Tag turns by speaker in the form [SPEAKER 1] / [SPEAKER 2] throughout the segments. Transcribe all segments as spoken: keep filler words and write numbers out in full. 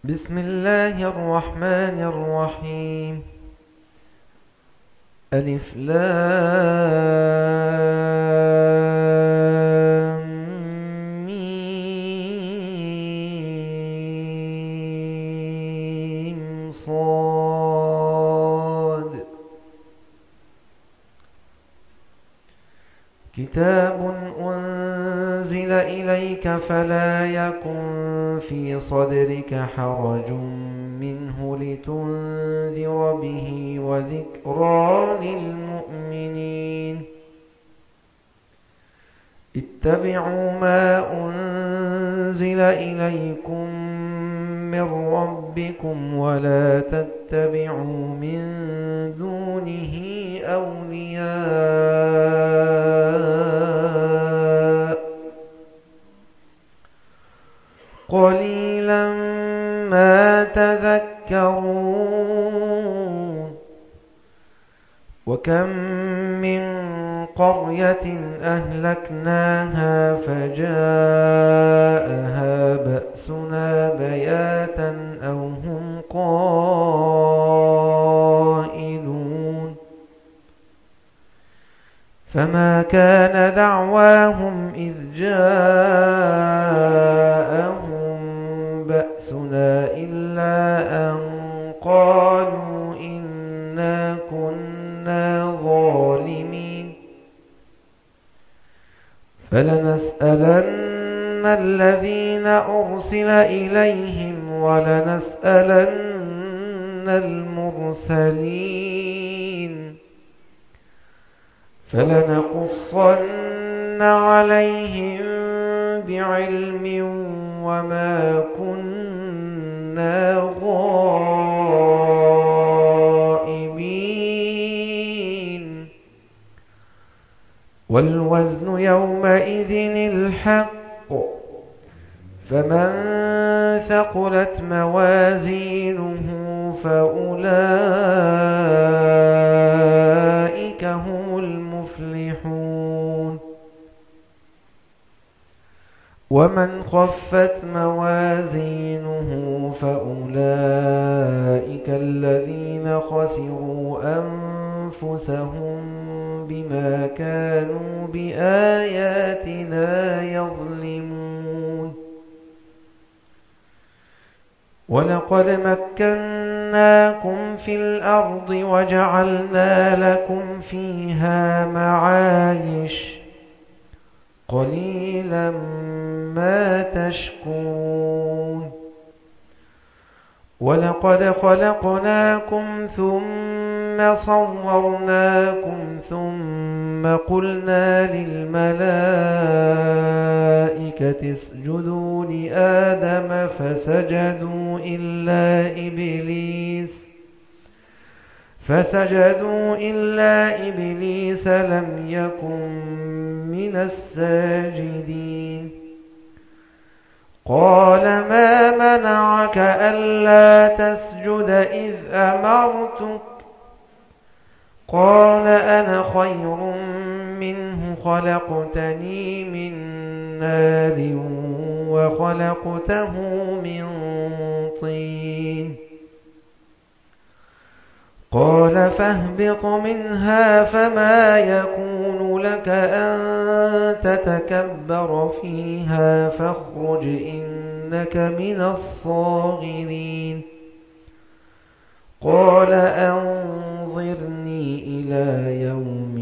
[SPEAKER 1] بسم الله الرحمن الرحيم. ألف لام ميم صاد. كتاب أنزل إليك فلا يكن في صدرك حرج منه لتنذر به وذكرى للمؤمنين. اتبعوا ما أنزل إليكم من ربكم ولا تتبعوا من دونه أولياء قليلا ما تذكرون. وكم من قرية أهلكناها فجاءها بأسنا بياتا أو هم قائلون. فما كان دعواهم إذ جاءهم بأسنا إلا أن قالوا إنا كنا ظالمين. فلنسألن الذين أرسل إليهم ولنسألن المرسلين. فلنقصن عليهم بعلم وما كنا غائبين. والوزن يومئذ الحق. فمن ثقلت موازينه فأولئك هم المفلحون. ومن خفت موازينه فأولئك الذين خسروا أنفسهم بما كانوا بآياتنا يظلمون. ولقد مكناكم في الأرض وجعلنا لكم فيها معايش قليلا ما تشكرون. ولقد خلقناكم ثم صورناكم ثم قلنا للملائكة اسجدوا لآدم فسجدوا إلا إبليس فسجدوا إلا إبليس لم يكن من الساجدين. قال ما منعك ألا تسجد إذ أمرتك؟ قال أنا خير منه خلقتني من نار وخلقته من طين. قال فاهبط منها فما يكون لك أن تتكبر فيها فاخرج إنك من الصاغرين. قال أنظرني إلى يوم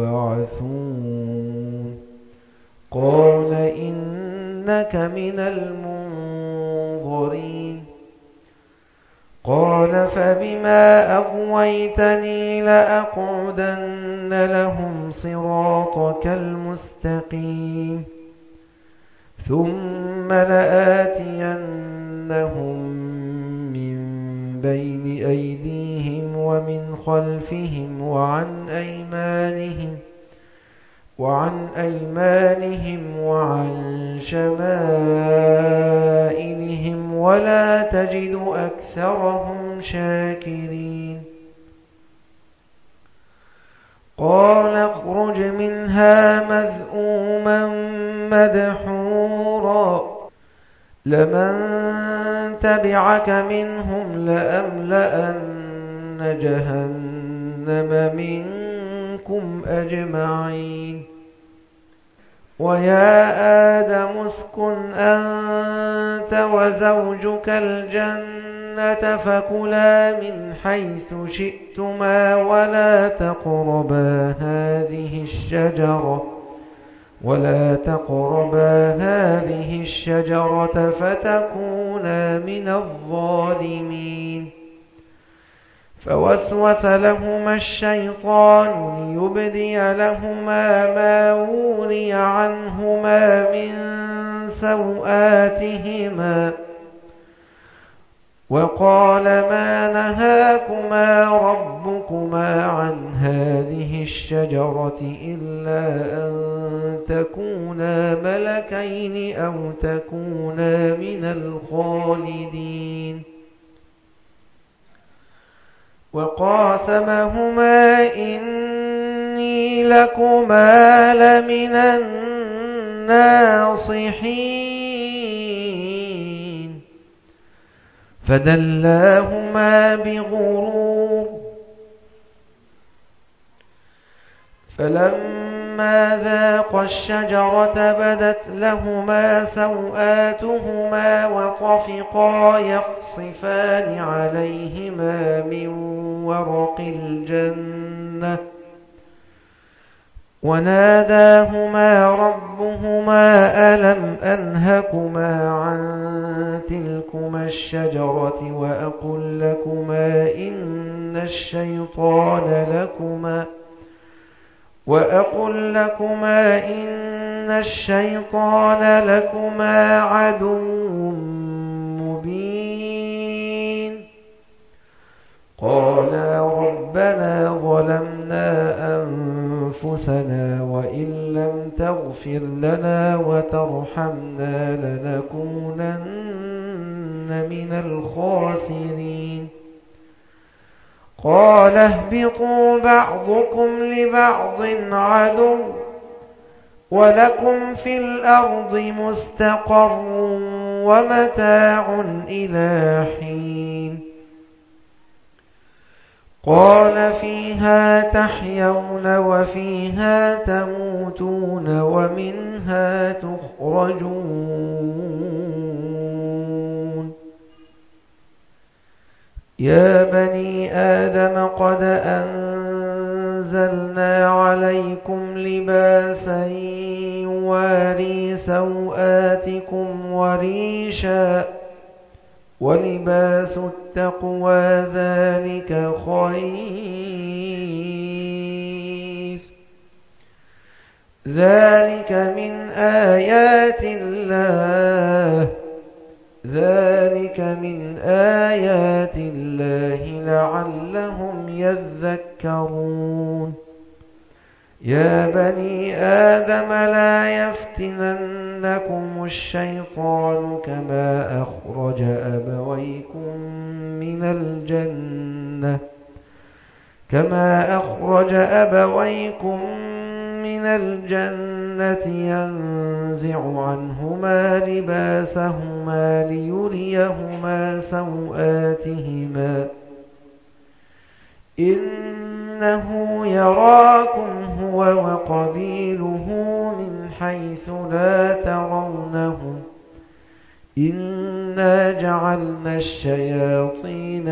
[SPEAKER 1] يبعثون. قال إنك من المنظرين. قال فبما أغويتني لأقعدن لهم صراطك المستقيم ثم لآتينهم من بين أيديهم ومن خلفهم وعن أيمانهم وعن أيمانهم وعن شمائلهم ولا تجد أكثرهم شاكرين. قال اخرج منها مذءوما مدحورا لمن تبعك منهم لأملأن جهنم منكم أجمعين ويا آدم اسكن أنت وزوجك الجنة فكلا من حيث شئتما ولا تقربا هذه الشجرة ولا تقربا هذه الشجرة فتكونا من الظالمين فوسوس لهما الشيطان ليبدي لهما ما وري عنهما من سوآتهما وقال ما نهاكما ربكما عن هذه الشجرة إلا أن تكونا ملكين أو تكونا من الخالدين وقاسمهما إني لكما لمن الناصحين فدلاهما بغرور فلما ذاقا الشجرة بدت لهما سوآتهما وطفقا يخصفان عليهما من ورق الجنة وناداهما ربهما ألم أنهكما عن تلكما الشجرة وأقل لكما إن الشيطان لكما وأقل لكما إن الشيطان لكما عدو مبين قالا ربنا ظلمنا أنفسنا وإن لم تغفر لنا وترحمنا لنكونن من الخاسرين قال اهبطوا بعضكم لبعض عدو ولكم في الأرض مستقر ومتاع إلى حين قال فيها تحيون وفيها تموتون ومنها تخرجون يا بني آدم قد أنزلنا عليكم لباسا يواري سوآتكم وريشا ولباس التقوى ذلك خير ذلك من آيات الله ذلك من آيات الله لعلهم يذكرون يا بني آدم لا يفتننكم الشيطان كما أخرج أبويكم من الجنة كما أخرج أبويكم من الجنة ينزع عنهما لباسهما ليريهما سوآتهما إنه يراكم هو وقبيله من حيث لا ترونهم إنا جعلنا الشياطين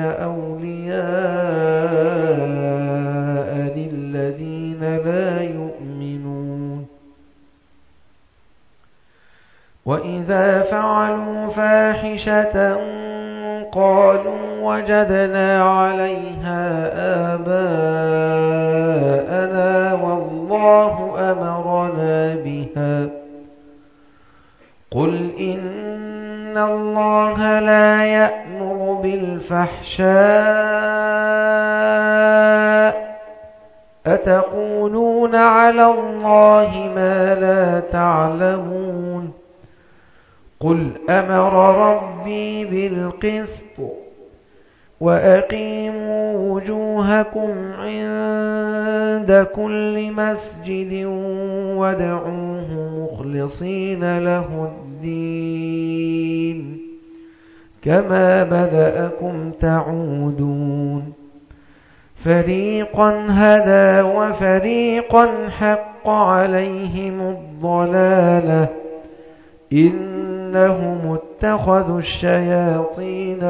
[SPEAKER 1] أولياء للذين لا يؤمنون وإذا فعلوا فاحشة قالوا وجدنا عليها آباءنا والله أمرنا بها قل إن الله لا يأمر بالفحشاء أتقولون على الله ما لا تعلمون قل أمر ربي بالقسط وأقيموا وجوهكم عند كل مسجد وادعوه مخلصين له الدين كما بدأكم تعودون فريقا هدى وفريقا حق عليهم الضلالة إنهم اتخذوا الشياطين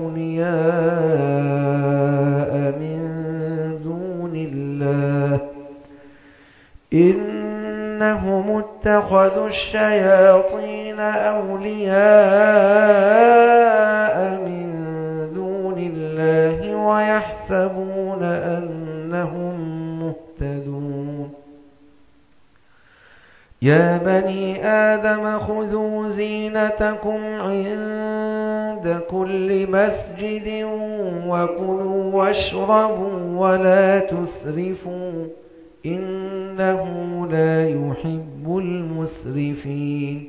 [SPEAKER 1] أولياء من دون الله إنهم اتخذوا الشياطين أولياء من دون الله ويحسبون أنهم مهتدون يا بني آدم خذوا زينتكم عند كل مسجد وكلوا واشربوا ولا تسرفوا إنه لا يحب المسرفين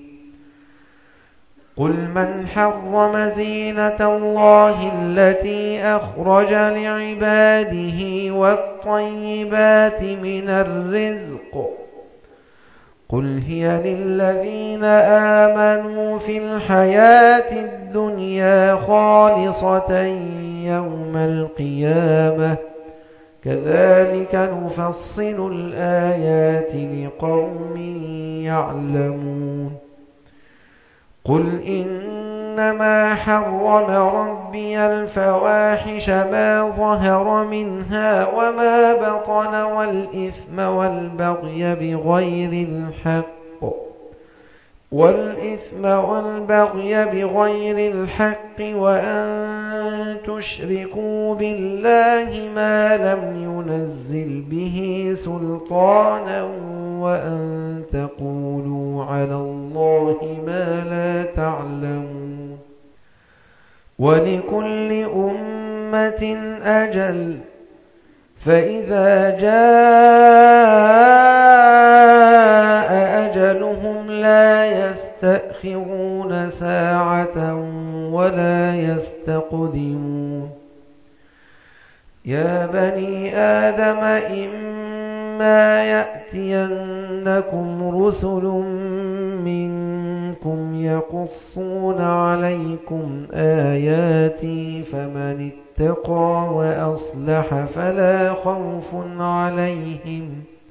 [SPEAKER 1] قل من حرم زينة الله التي أخرج لعباده والطيبات من الرزق قل هي للذين آمنوا في الحياة الدنيا خالصة يوم القيامة كذلك نفصل الآيات لقوم يعلمون قل إنما حرم ربي الفواحش ما ظهر منها وما بطن والإثم والبغي بغير الحق والإثم والبغي بغير الحق وأن تشركوا بالله ما لم ينزل به سلطانا وأن تقولوا على الله ما لا تعلمون ولكل أمة أجل فإذا جاء أجلهم لا يستأخرون ساعة ولا يستقدمون يا بني آدم إما يأتينكم رسل منكم يقصون عليكم آياتي فمن اتقى وأصلح فلا خوف عليهم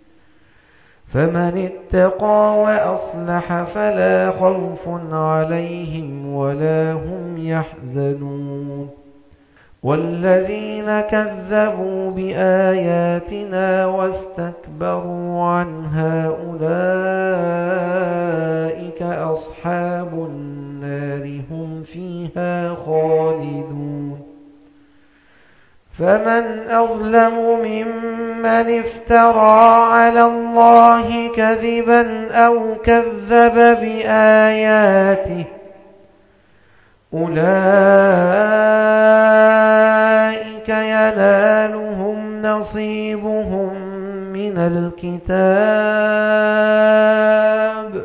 [SPEAKER 1] فمن اتقى وأصلح فلا خوف عليهم ولا هم يحزنون والذين كذبوا بآياتنا واستكبروا عنها أولئك أصحاب النار هم فيها خالدون فمن أظلم ممن افترى على الله كذبا أو كذب بآياته أولئك ينالهم نصيبهم من الكتاب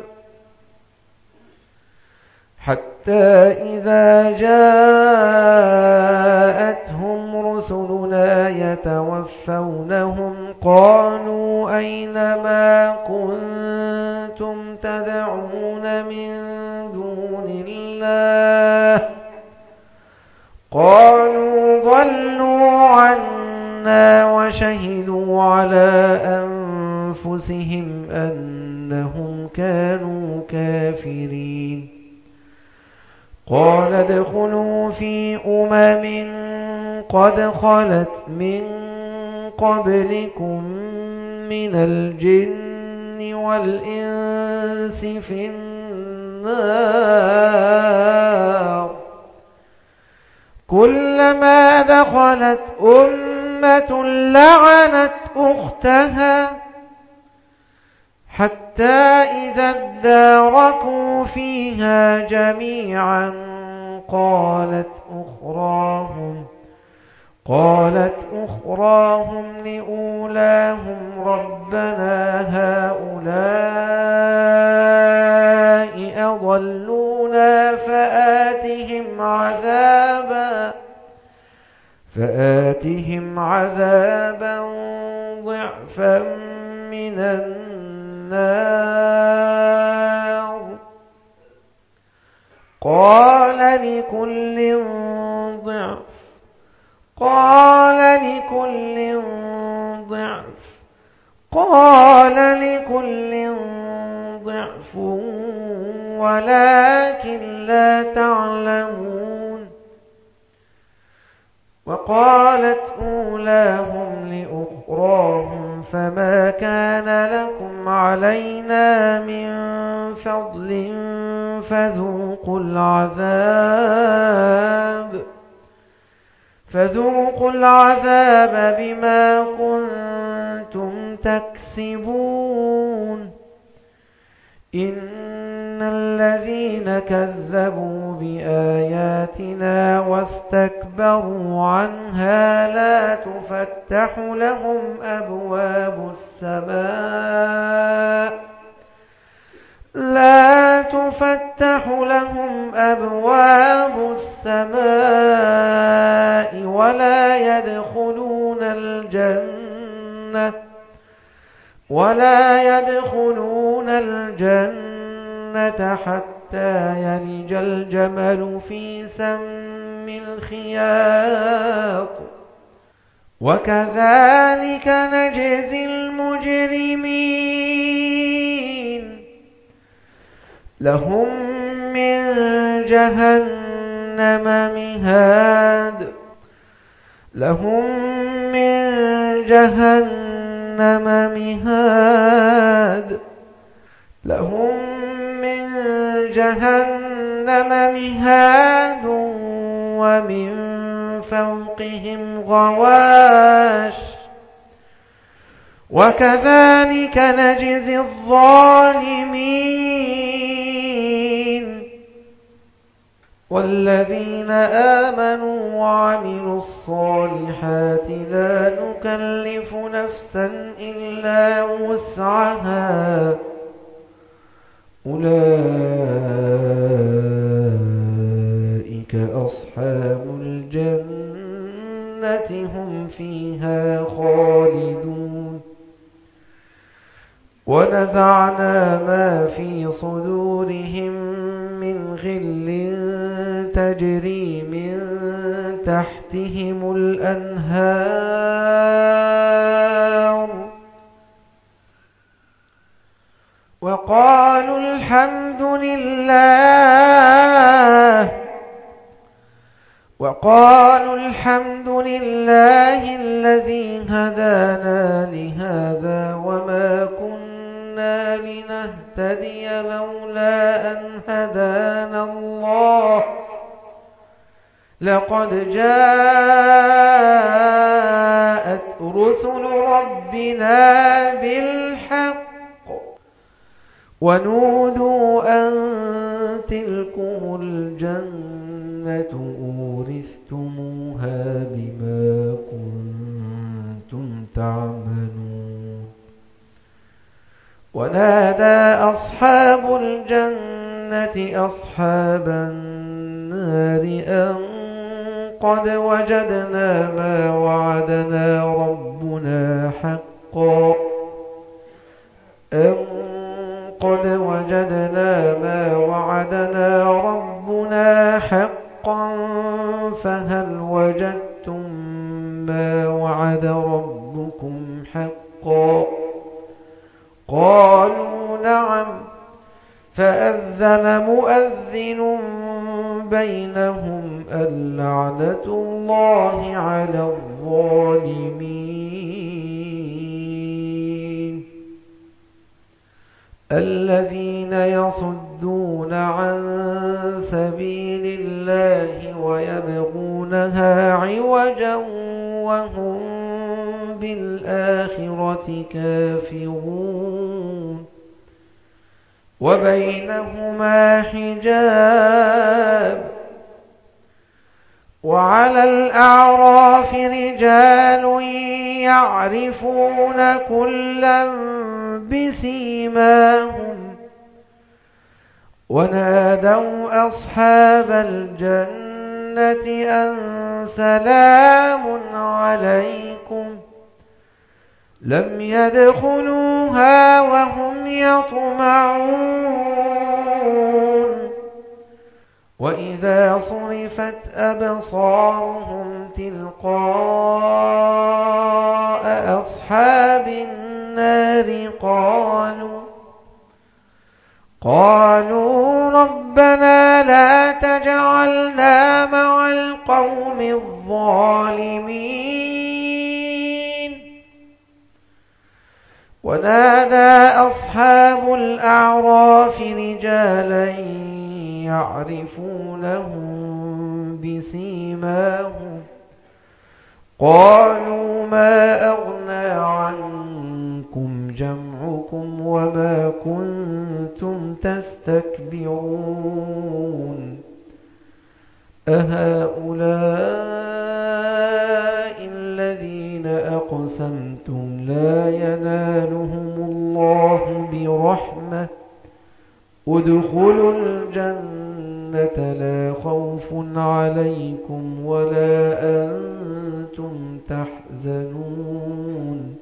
[SPEAKER 1] حتى إذا جاءتهم رسلنا يتوفونهم قالوا أين ما كنتم تدعون من دون الله قالوا ضلوا عنا وشهدوا على أنفسهم أنهم كانوا كافرين قال ادخلوا في أمم قد خلت من قبلكم من الجن والإنس في النار كلما دخلت أمة لعنت أختها حتى إذا اداركوا فيها جميعا قالت أخراهم قالت أخراهم لأولاهم ربنا هؤلاء أضلونا فآتهم عذابا فآتهم عذابا ضعفا من النار قال لكل ضعف قال لكل ضعف قال لكل ضعف ولكن لا تعلمون. وقالت أولاهم لأخراهم فما كان لكم علينا من فضل فذوقوا العذاب فذوقوا العذاب بما كنتم تكسبون. إن الذين كذبوا بآياتنا واستكبروا عنها لا تفتح لهم أبواب السماء لا تفتح لهم أبواب السماء ولا يدخلون الجنة ولا يدخلون الجنة حتى يلج الجمل في سم الخياط وكذلك نجزي المجرمين. لهم من جهنم مهاد لهم من جهنم مهاد لهم من جهنم مهاد ومن فوقهم غواش وكذلك نجزي الظالمين. والذين آمنوا وعملوا الصالحات لا نكلف نفسا إلا وسعها أولئك أصحاب الجنة هم فيها خالدون. ونزعنا ما في صدورهم من غل تجري من تحتهم الأنهار وقالوا الحمد لله وقالوا الحمد لله الذي هدانا لهذا وما كنا لنهتدي لولا أن هدانا الله لقد جاءت رسل ربنا بالحق ونودوا أن تلكم الجنة أورثتموها بما كنتم تعملون. ونادى أصحاب الجنة أصحاب النار أن قد وجدنا ما وعدنا ربنا حقا أن قد وجدنا ما وعدنا ربنا حقا فهل وجدتم ما وعد ربكم حقا قالوا نعم فأذن مؤذن بينهم اللعنة الله على الظالمين. الذين يصدون عن سبيل الله ويبغونها عوجا وهم بالآخرة كافرون وبينهما حجاب. وعلى الأعراف رجال يعرفون كلا بسيماهم ونادوا أصحاب الجنة أن سلام عليكم لم يدخلوها وهم يطمعون وإذا صرفت أبصارهم تلقاء أصحاب النار قالوا قالوا ربنا لا تجعلنا مع القوم الظالمين. ونادى أصحاب الأعراف رجالا يعرفونهم بسيماهم قالوا ما أغنى عنكم جمعكم وما كنتم تستكبرون أهؤلاء الذين أقسمتم لا ينالهم الله برحمة ادخلوا الجنة لا خوف عليكم ولا أنتم تحزنون.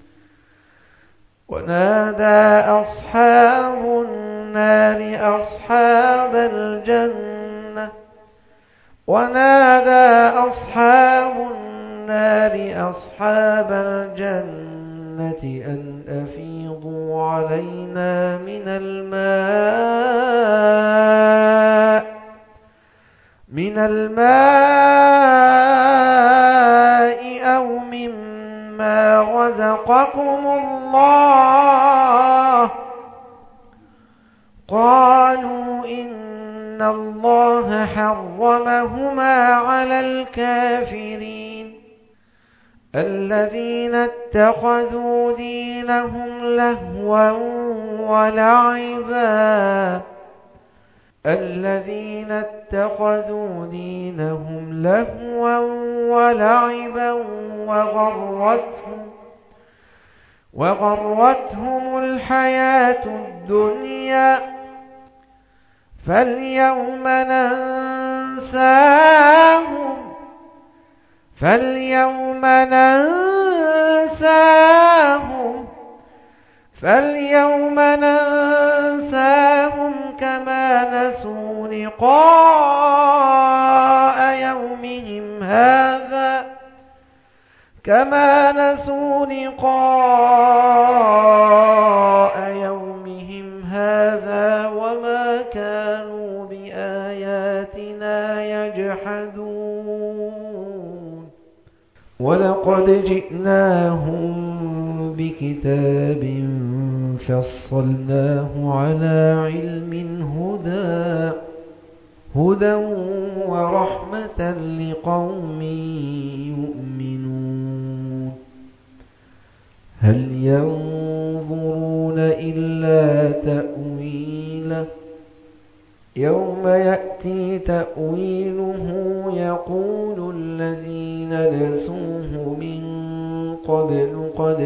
[SPEAKER 1] ونادى أصحاب النار أصحاب الجنة ونادى أصحاب النار أصحاب الجنة أن أفيضوا علينا من الماء من الماء أو مما رزقكم الله. قالوا إن الله حرمهما على الكافرين الذين اتخذوا دينهم لهوا ولعبا الذين اتخذوا دينهم لهوا ولعبا وغرتهم وغرتهم الحياة الدنيا فاليوم ننساهم فاليوم ننساهم فاليوم ننساهم كما نسوا لقاء يومهم هذا كما نسوا لقاء يومهم هذا وما كانوا بآياتنا يجحدون. ولقد جئناهم بكتاب فصلناه على علم هدى هدى ورحمة لقوم يؤمنون. هل ينظرون إلا تأويله يوم يأتي تأويله يقول الذين نسوه من قبل قد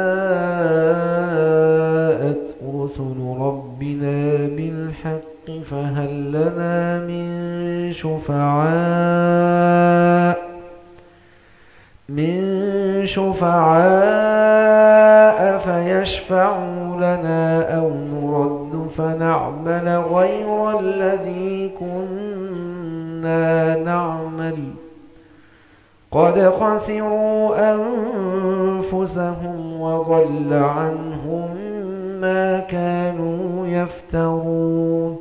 [SPEAKER 1] جاءت رسل ربنا بالحق فهل لنا من شفعاء من شفعاء فيشفعوا لنا أو نرد فنعمل غير الذي كنا نعمل قد خسروا أنفسهم وضل عنهم ما كانوا يفترون.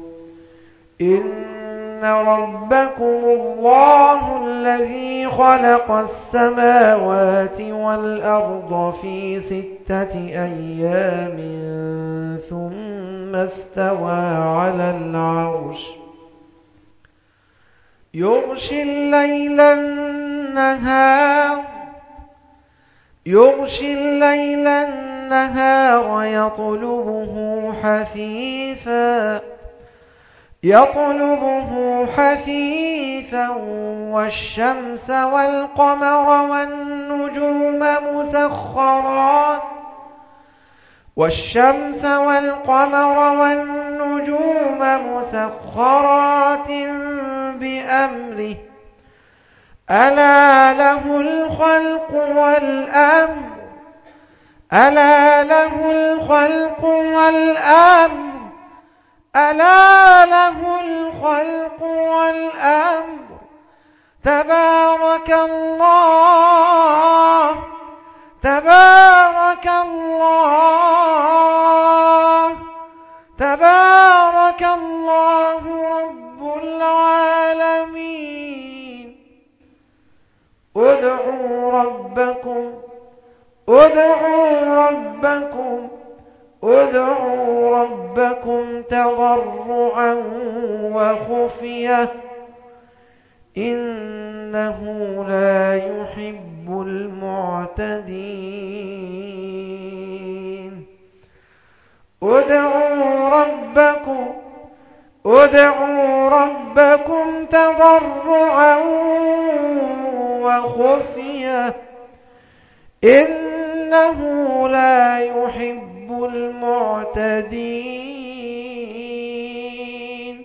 [SPEAKER 1] إن ربكم الله الذي خلق السماوات والأرض في ستة أيام ثم استوى على العرش يغشي الليل النهار يغشي الليل النهار يطلبه حثيثا يطلبه حثيثا والشمس والقمر والنجوم مسخرات والشمس والقمر والنجوم مسخرات بأمره ألا له الخلق والأمر ألا له الخلق والأمر ألا له الخلق والأمر تبارك الله تبارك الله تبارك الله رب العالمين. ادعوا ربكم ادعوا ربكم ادعوا ربكم تضرعا وخفية إنه لا يحب المعتدين. ادعوا ربكم ادعوا ربكم تضرعا وخفية إنه لا يحب المعتدين.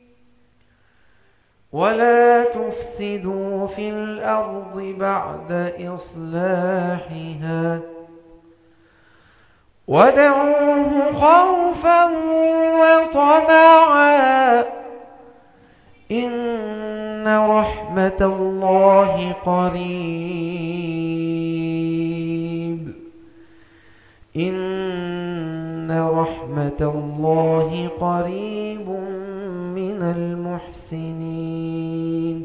[SPEAKER 1] ولا تفسدوا في الأرض بعد إصلاحها وادعوه خوفا وطمعا إن رحمة الله قريب إن رحمة الله قريب من المحسنين.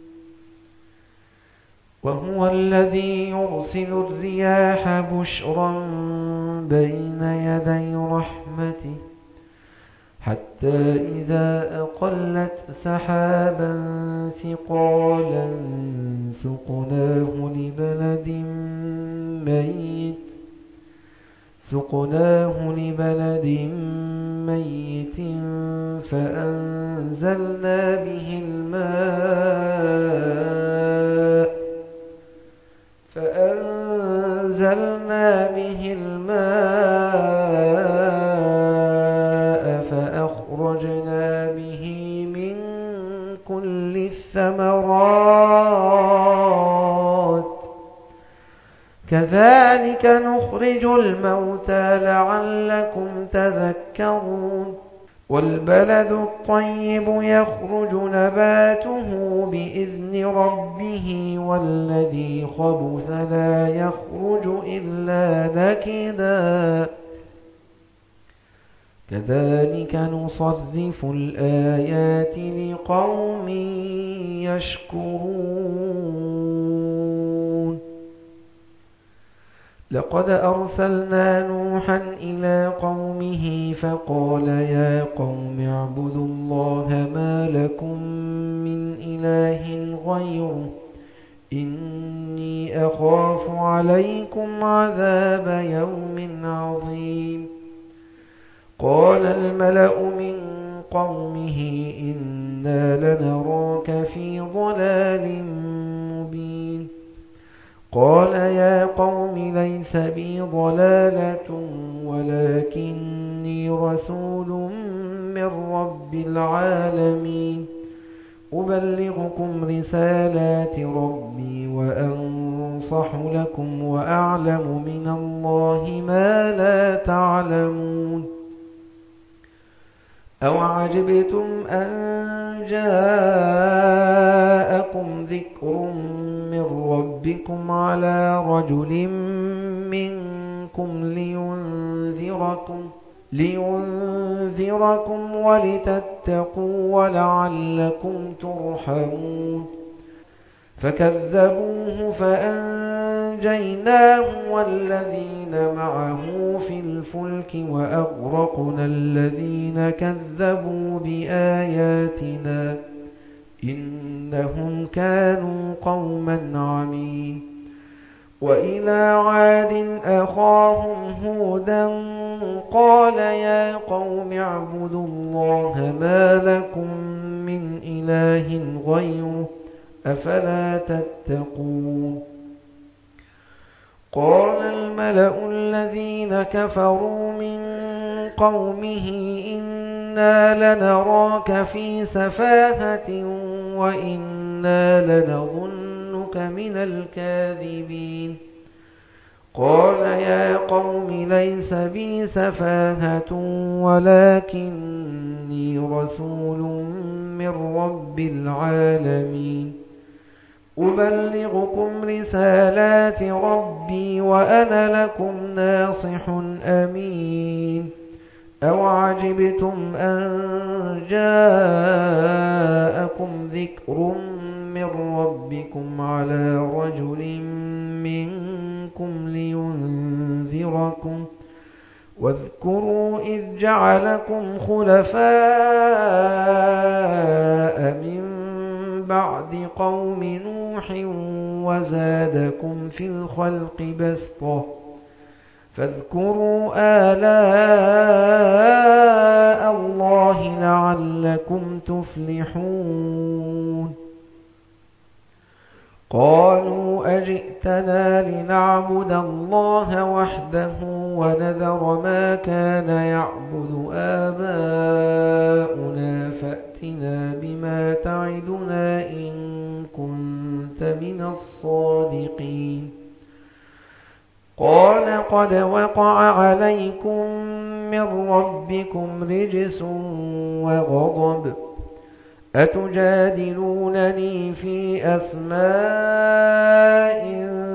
[SPEAKER 1] وهو الذي يرسل الرياح بشرا بين يدي رحمته حتى إذا أقلت سحابا ثقالا سقناه لبلد ميت سقناه لبلد ميت فأنزلنا به الماء فأنزلنا به الماء فأخرجنا به من كل الثمرات كذلك نخرج الموتى لعلكم تذكرون. والبلد الطيب يخرج نباته بإذن ربه والذي خبث لا يخرج إلا نكدا كذلك نصرف الآيات لقوم يشكرون. لقد أرسلنا نوحا إلى قومه فقال يا قوم اعبدوا الله ما لكم من إله غيره إني أخاف عليكم عذاب يوم عظيم. قال الملأ من قومه إنا لنراك في ضلال مبين. قال يا قوم ليس بي ضلالة ولكني رسول من رب العالمين أبلغكم رسالات ربي وأنصح لكم وأعلم من الله ما لا تعلمون. أو عجبتم أن جاءكم ذكر من ربكم على رجل منكم لينذركم لينذركم ولتتقوا ولعلكم ترحمون. فكذبوه فأنجيناه والذين معه في الفلك وأغرقنا الذين كذبوا بآياتنا إنهم كانوا قوما عمين. وإلى عاد أخاهم هودا قال يا قوم اعبدوا الله ما لكم من إله غيره أفلا تتقون. قال الملأ الذين كفروا من قومه إنا لنراك في سفاهة وإنا لنظنك من الكاذبين. قال يا قوم ليس بي سفاهة ولكني رسول من رب العالمين أبلغكم رسالات ربي وأنا لكم ناصح أمين أوعجبتم أن جاءكم ذكر من ربكم على رجل منكم لينذركم واذكروا إذ جعلكم خلفاء من بعد قوم نوح وزادكم في الخلق بسطة فاذكروا آلاء الله لعلكم تفلحون قالوا أجئتنا لنعبد الله وحده ونذر ما كان يعبد آباؤنا فأتنا بما تعدنا إن كنت من الصادقين قال قد وقع عليكم من ربكم رجس وغضب أتجادلونني في أسماء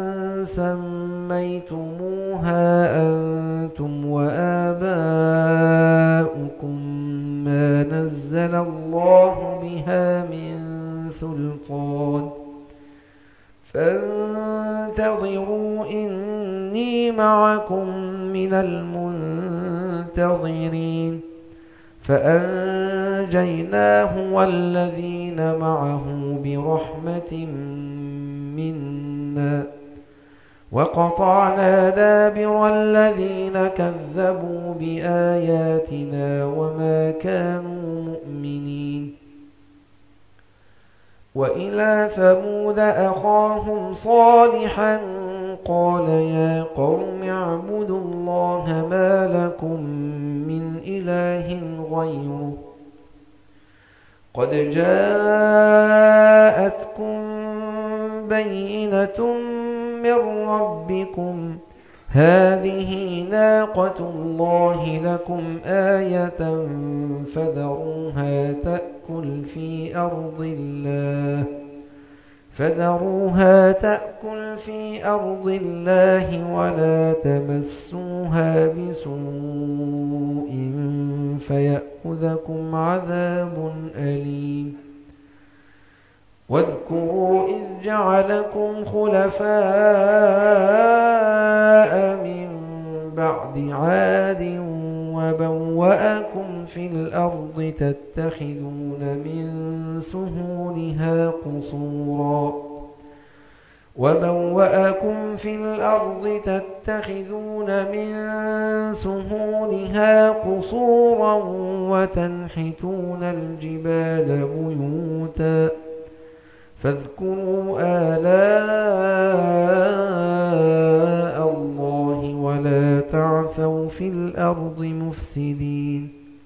[SPEAKER 1] سميتموها أنتم وآباؤكم ما نزل الله بها من سلطان فانتظروا إني معكم من المنتظرين فأنجيناه والذين معه برحمة منا وقطعنا دابر الذين كذبوا بآياتنا وما كانوا مؤمنين وإلى ثمود أخاهم صالحا قال يا قوم اعبدوا الله ما لكم من إله غيره قد جاءتكم بينة من ربكم هذه ناقة الله لكم آية فذروها تأكل في أرض الله فذروها تأكل في أرض الله ولا تمسوها بسوء فيأخذكم عذاب أليم واذكروا إذ جعلكم خلفاء من بعد عاد وبوأكم في الأرض تتخذون من سهولها قصورا وبوأكم في الأرض تتخذون من سهولها قصورا وتنحتون الجبال بيوتا فاذكروا آلاء الله ولا تعثوا في الأرض مفسدين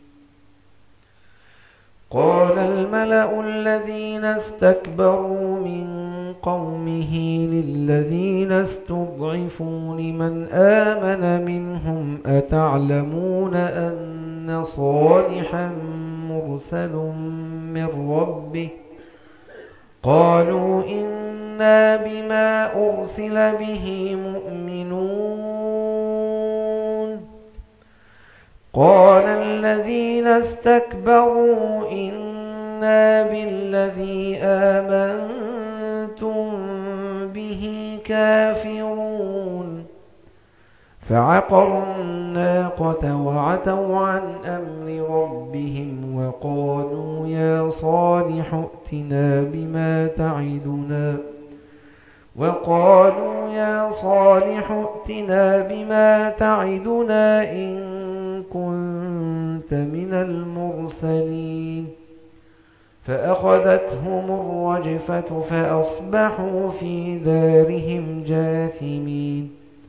[SPEAKER 1] قال الملأ الذين استكبروا من قومه للذين استضعفوا لمن آمن منهم أتعلمون أن صالحا مرسل من ربه قالوا إنا بما أرسل به مؤمنون قال الذين استكبروا إنا بالذي آمنتم به كافرون فعقروا الناقة وعتوا عن أمر ربهم وقالوا يا صالح ائتنا بما تعدنا وقالوا يا صالح ائتنا بما تعدنا إن كنت من المرسلين فأخذتهم الرجفة فأصبحوا في دارهم جاثمين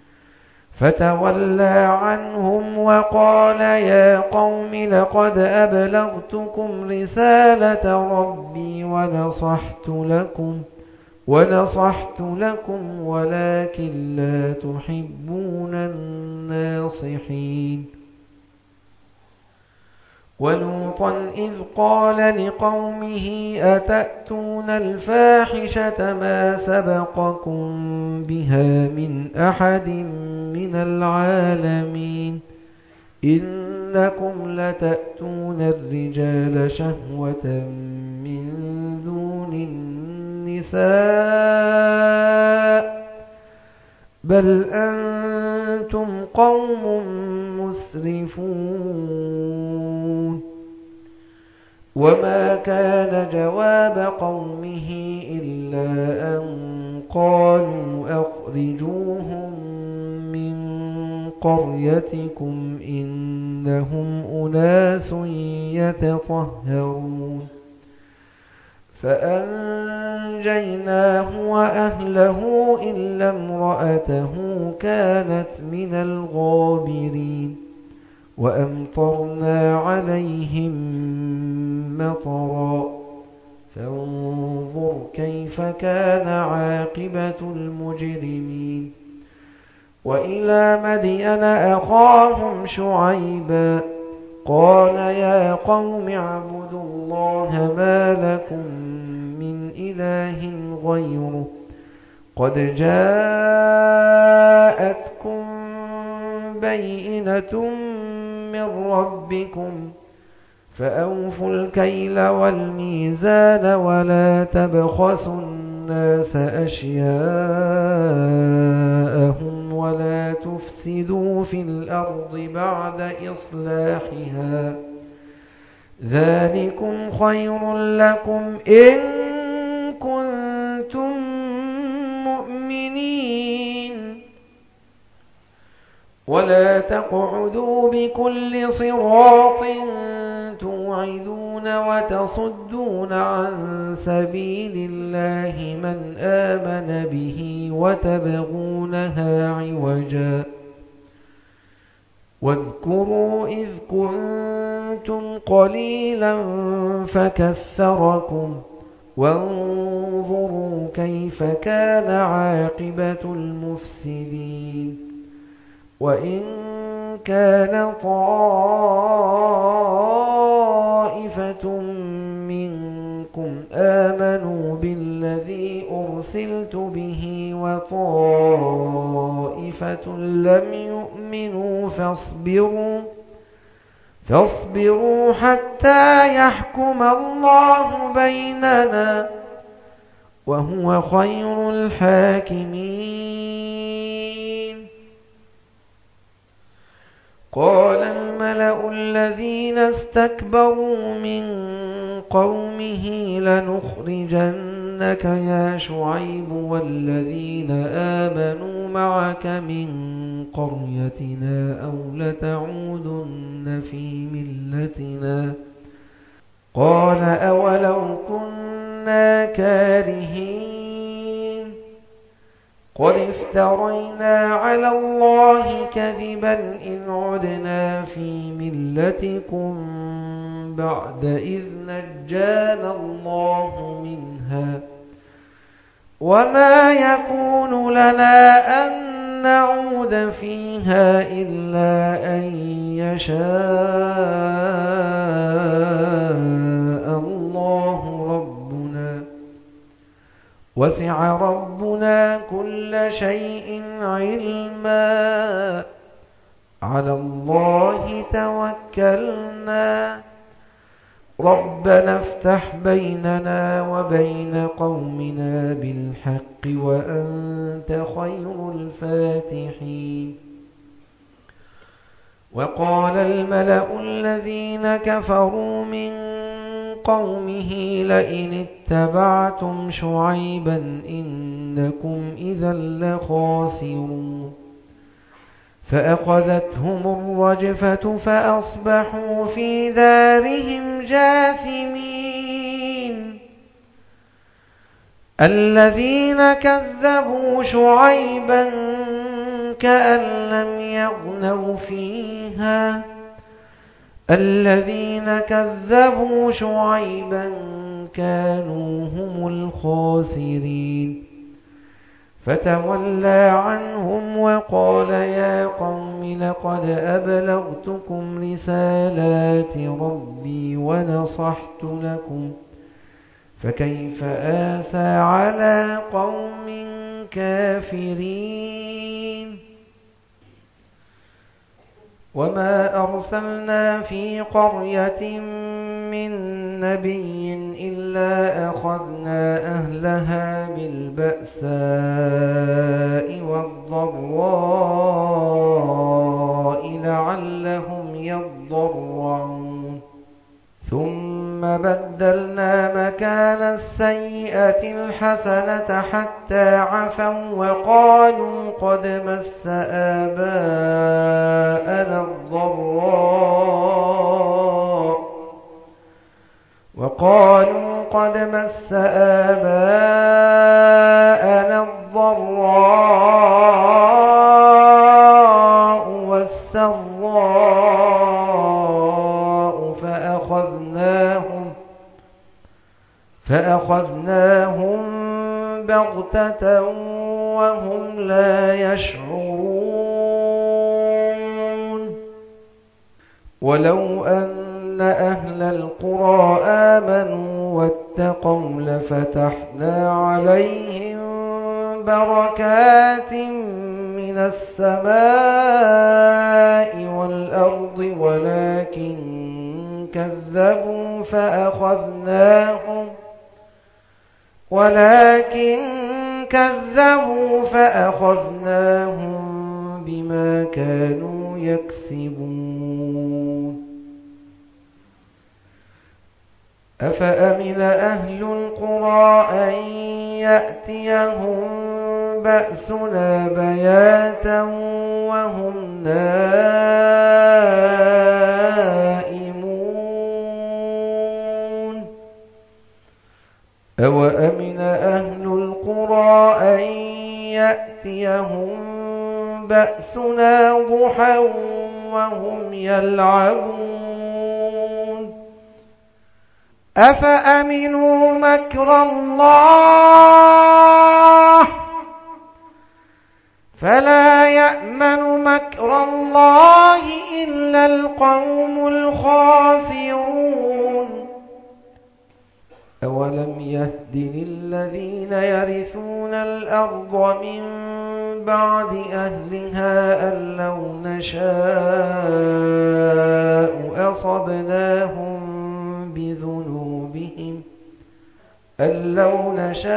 [SPEAKER 1] فتولى عنهم وقال يا قوم لقد أبلغتكم رسالة ربي ونصحت لكم ونصحت لكم ولكن لا تحبون الناصحين. ولوطا إذ قال لقومه أتأتون الفاحشة ما سبقكم بها من أحد من العالمين إنكم لتأتون الرجال شهوة من دون النساء بل أنتم قوم مسرفون. وما كان جواب قومه إلا أن قالوا أخرجوهم من قريتكم إنهم أناس يتطهرون. فأنجيناه وأهله إلا امرأته كانت من الغابرين وأمطرنا عليهم مطرا فانظر كيف كان عاقبة المجرمين. وإلى مدين أخاهم شعيبا قال يا قوم اعبدوا الله ما لكم من إله غيره قد جاءتكم بينة من ربكم فأوفوا الكيل والميزان ولا تبخسوا الناس أشياءهم ولا تفسدوا في الأرض بعد إصلاحها ذلكم خير لكم إن كنتم مؤمنين. ولا تقعدوا بكل صراط توعدون وتصدون عن سبيل الله من آمن به وتبغونها عوجا واذكروا إذ كنتم قليلا فكثركم وانظروا كيف كان عاقبة المفسدين. وإن كان طائفة منكم آمنوا بالذي أرسلت به وطائفة لم يؤمنوا فاصبروا فاصبروا حتى يحكم الله بيننا وهو خير الحاكمين. قال الملأ الذين استكبروا من قومه لنخرجنك يا شعيب والذين آمنوا معك من قريتنا أو لتعودن في ملتنا قال أولو كنا كارهين قد افترينا على الله كذبا إن عدنا في ملتكم بعد إذ نجانا الله منها وما يكون لنا أن نعود فيها إلا أن يشاء الله ربنا وسع ربنا كل شيء علما على الله توكلنا ربنا افتح بيننا وبين قومنا بالحق وأنت خير الفاتحين. وقال الملأ الذين كفروا من قومه لئن اتبعتم شعيبا إنكم إذا لخاسرون فأخذتهم الرجفة فأصبحوا في دارهم جاثمين. الذين كذبوا شعيبا كأن لم يغنوا فيها الذين كذبوا شعيبا كانوا هم الخاسرين فتولى عنهم وقال يا قوم لقد أبلغتكم رسالات ربي ونصحت لكم فكيف آسى على قوم كافرين وما أرسلنا في قرية من نبي إلا أخذنا أهلها بالبأساء والضراء لعلهم يضرعون ثم بدلنا مكان السيئة الحسنة حتى عفوا وقالوا قد مس آباءنا الضراء وقالوا قد مس آباءنا الضراء والسراء فأخذناهم فأخذناهم بغتة وهم لا يشعرون ولو أن أهل القرى آمنوا واتقوا لفتحنا عليهم بركات من السماء والأرض ولكن كذبوا فأخذناهم ولكن كذبوا فأخذناهم بما كانوا يكسبون أفأمن أهل القرى أن يأتيهم بأسنا بياتا وهم نائمون أوأمن أهل القرى أن يأتيهم بأسنا ضحى وهم يلعبون أفأمنوا مكر الله فلا يأمن مكر الله إلا القوم الخاسرون أولم يهد للذين يرثون الأرض من بعد أهلها أن لو نشاء أصبناهم بذنوبهم أن لو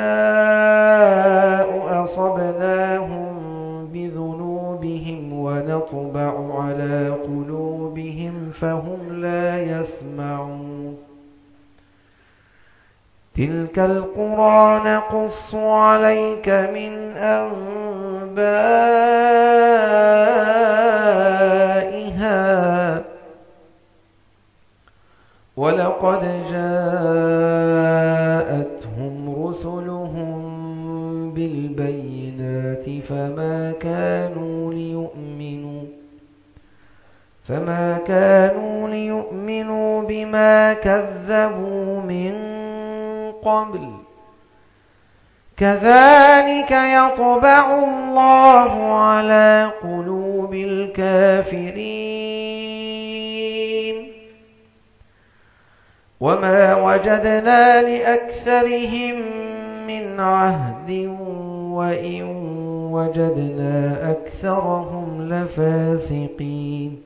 [SPEAKER 1] نشاء أصبناهم بذنوبهم ونطبع على قلوبهم فهم لا يسمعون تلك القرى نقص عليك من أنبائها ولقد جاءتهم رسلهم بالبينات فما كانوا ليؤمنوا فما كانوا ليؤمنوا بما كذبوا من قبل كذلك يطبع الله على قلوب الكافرين وما وجدنا لأكثرهم من عهد وإن وجدنا أكثرهم لفاسقين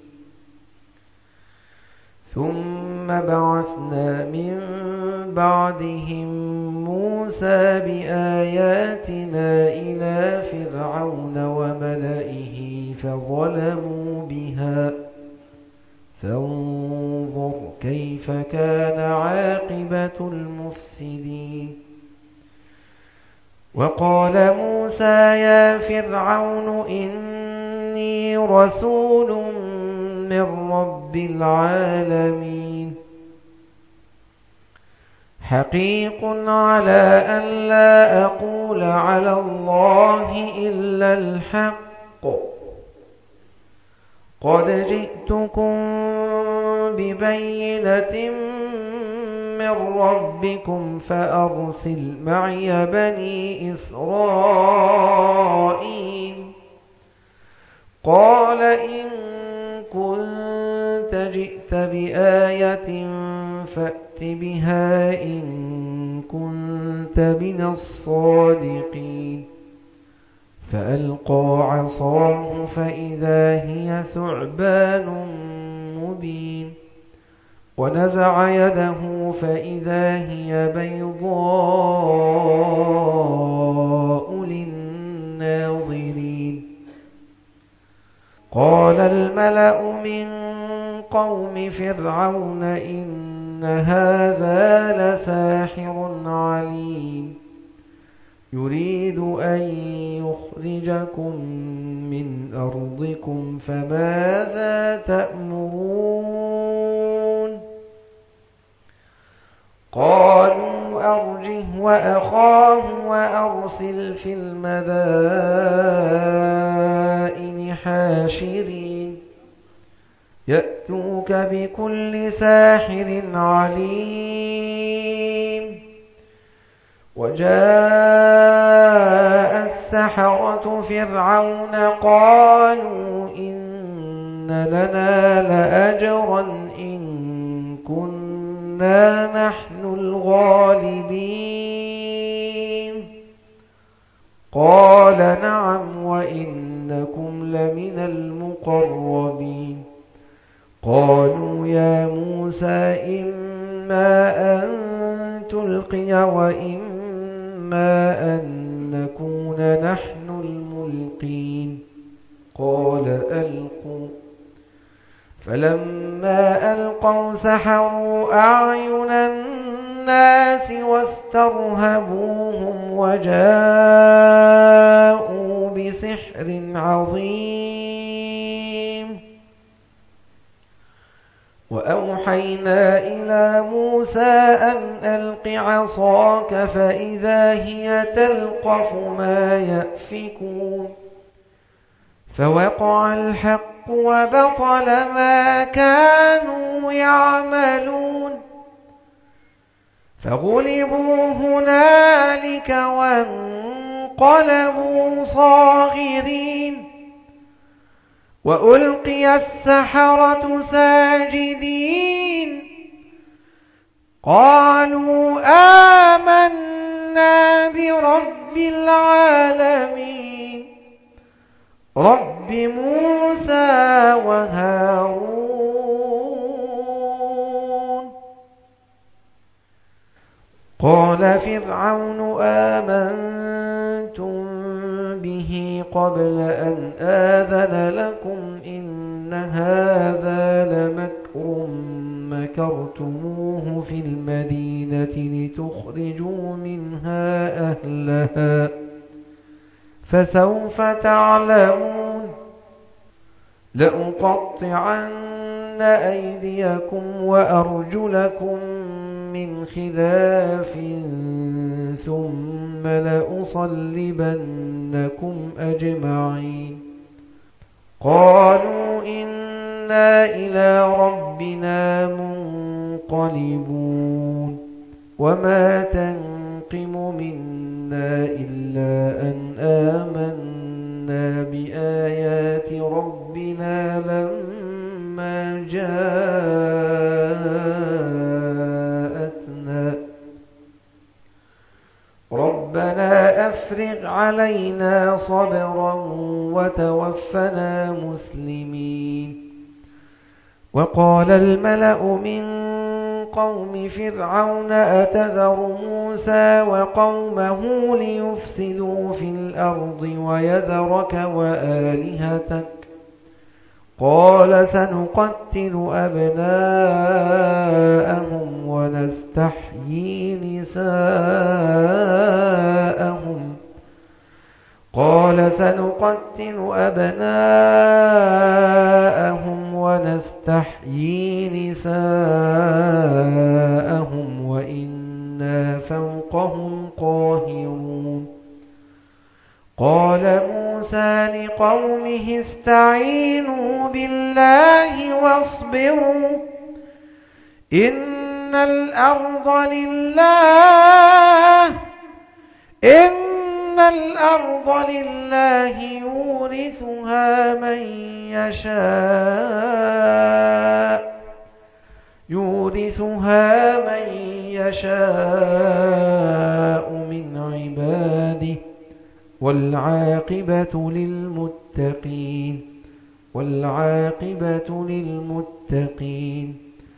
[SPEAKER 1] ثم بعثنا من بعدهم موسى بآياتنا إلى فرعون وملئه فظلموا بها فانظر كيف كان عاقبة المفسدين وقال موسى يا فرعون إني رسول من رب العالمين حقيق على أن لا أقول على الله إلا الحق قد جئتكم ببينة من ربكم فأرسل معي بني إسرائيل قال إن كنت جئت بآية فأت بها إن كنت من الصادقين فألقى عصاه فإذا هي ثعبان مبين ونزع يده فإذا هي بيضاء للناظرين قال الملأ من قوم فرعون إن هذا لساحر عليم يريد أن يخرجكم من أرضكم فماذا تأمرون قالوا أرجه وأخاه وأرسل في المدائن حاشرين يأتوك بكل ساحر عليم وجاء السحرة فرعون قالوا إن لنا لأجرا إن كنا نحن الغالبين قال نعم وإنكم لمن المقربين قالوا يا موسى إما أن تلقي وإما أن نكون نحن الملقين قال ألقوا فلما ألقوا سحروا أعين الناس واسترهبوهم وجاءوا بسحر عظيم وأوحينا إلى موسى أن ألق عصاك فإذا هي تلقف ما يأفكون فوقع الحق وبطل ما كانوا يعملون فغلبوا هنالك وانقلبوا صاغرين وألقي السحرة ساجدين قالوا آمنا برب العالمين رب موسى وهارون قال فرعون آمنتم به قبل أن آذن لكم إن هذا لمكر مكرتموه في المدينة لتخرجوا منها أهلها فسوف تعلمون لأقطعن أيديكم وأرجلكم من خلاف ثم لأصلبنكم أجمعين قالوا إنا إلى ربنا منقلبون وما تنقم منا إلا أن آمنا بآيات ربنا لما جاءتنا ربنا أفرغ علينا صبرا وتوفنا مسلمين وقال الملأ من قوم فرعون أتذر موسى وقومه ليفسدوا في الأرض ويذرك وآلهتك قال سنقتل أبناءهم ونستحيي نساءهم قال سنقتل أبناءهم ونستحيي نساءهم وإنا فوقهم قاهرون قال موسى لقومه استعينوا بالله واصبروا إن إن الأرض لله إن الأرض لله يورثها من يشاء يورثها من يشاء من عباده والعاقبة للمتقين والعاقبة للمتقين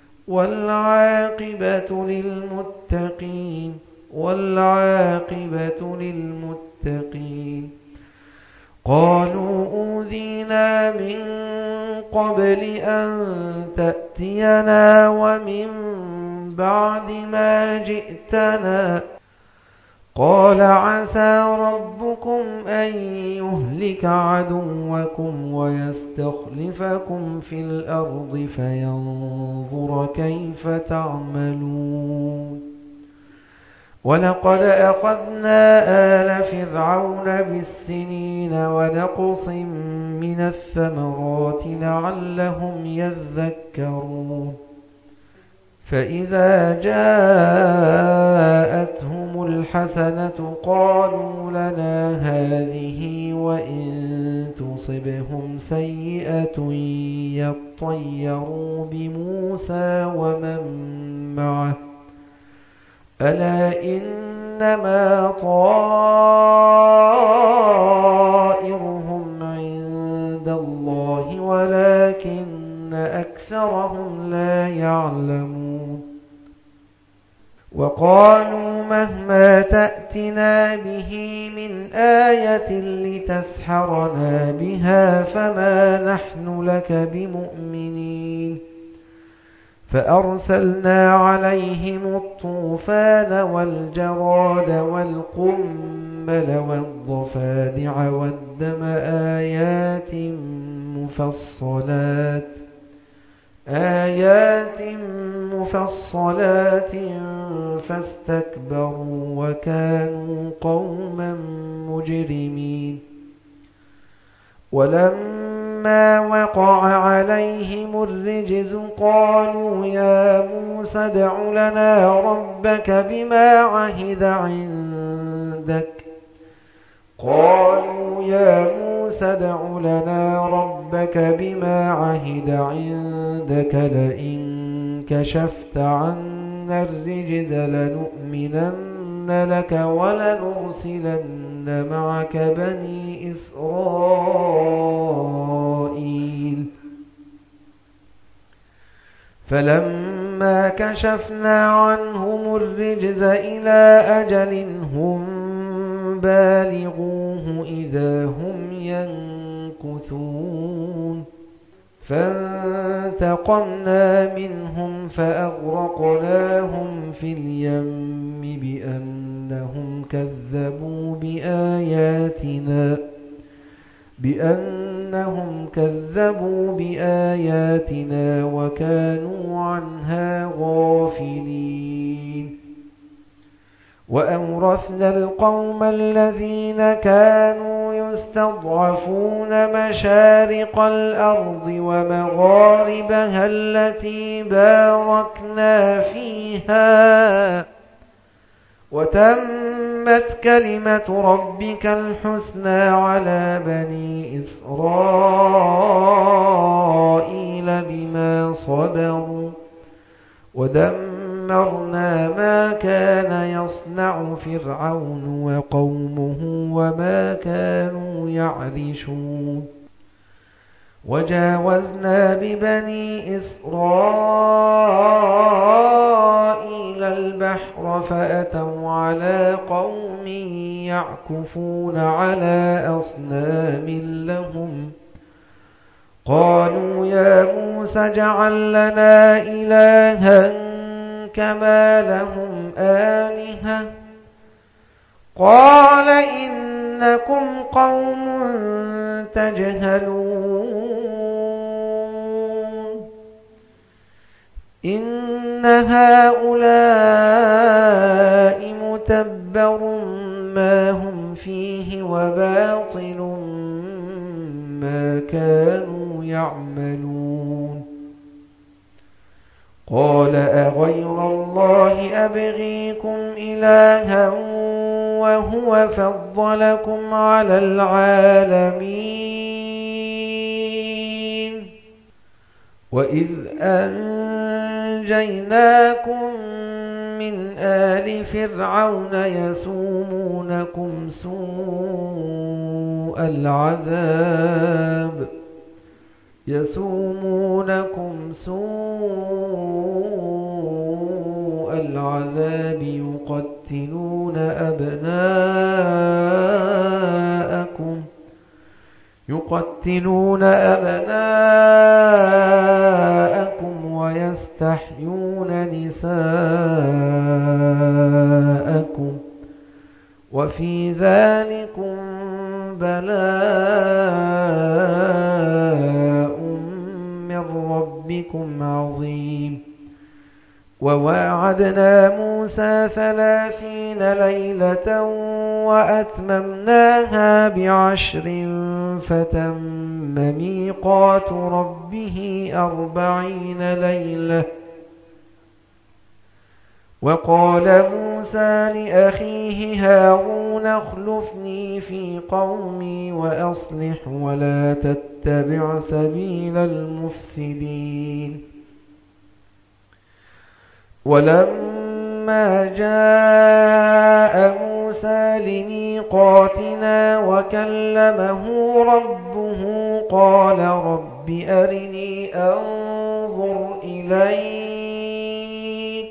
[SPEAKER 1] والعاقبة للمتقين والعاقبة للمتقين. قالوا أوذينا من قبل أن تأتينا ومن بعد ما جئتنا قال عسى ربكم أن يهلك عدوكم ويستخلفكم في الأرض فينظر كيف تعملون. ولقد أخذنا آل فرعون بالسنين ونقص من الثمرات لعلهم يذكرون. فإذا جاءتهم الحسنة قالوا لنا هذه وإن تصبهم سيئة يطيروا بموسى ومن معه ألا إنما طائرهم عند الله ولكن أكثرهم لا يعلمون. وقالوا مهما تأتنا به من آية لتسحرنا بها فما نحن لك بمؤمنين. فأرسلنا عليهم الطوفان والجراد والقمل والضفادع والدم آيات مفصلات آيات مفصلات فاستكبروا وكانوا قوما مجرمين. ولما وقع عليهم الرجز قالوا يا موسى ادع لنا ربك بما عهد عندك قالوا يا موسى ادع لنا ربك بما عهد عندك لئن كشفت عنا الرجز لنؤمنن لك ولنرسلن معك بني إسرائيل. فلما كشفنا عنهم الرجز إلى أجل هم بالغوه إذا هم ينكثون. فانتقمنا منهم فأغرقناهم في اليم بأنهم كذبوا بآياتنا بأنهم كذبوا بآياتنا وكانوا عنها غافلين. وأورثنا القوم الذين كانوا يستضعفون مشارق الأرض ومغاربها التي باركنا فيها وتمت كلمة ربك الحسنى على بني إسرائيل بما صبروا ودمرنا ما كان يصنع فرعون وقومه وما كانوا يعرشون. وجاوزنا ببني إسرائيل البحر فأتوا على قوم يعكفون على أصنام لهم قالوا يا موسى اجعل لنا إلها كما لهم آلهة قال إنكم قوم تجهلون. إن هؤلاء متبر ما هم فيه وباطل ما كانوا يعملون. قال أغير الله أبغيكم إلها وهو فضلكم على العالمين وإذ أنجيناكم من آل فرعون يسومونكم سوء العذاب يسومونكم سوء العذاب يقتلون أبناءكم يقتلون أبناءكم ويستحيون نساءكم وفي ذلكم بلاء من ربكم عظيم وواعدنا موسى ثلاثين ليلة وأتممناها بعشر فتم ميقات ربه أربعين ليلة وقال موسى لأخيه هارون اخلفني في قومي وأصلح ولا تتبع سبيل المفسدين ولما جاء موسى لميقاتنا وكلمه ربه قال رب أرني أنظر إليك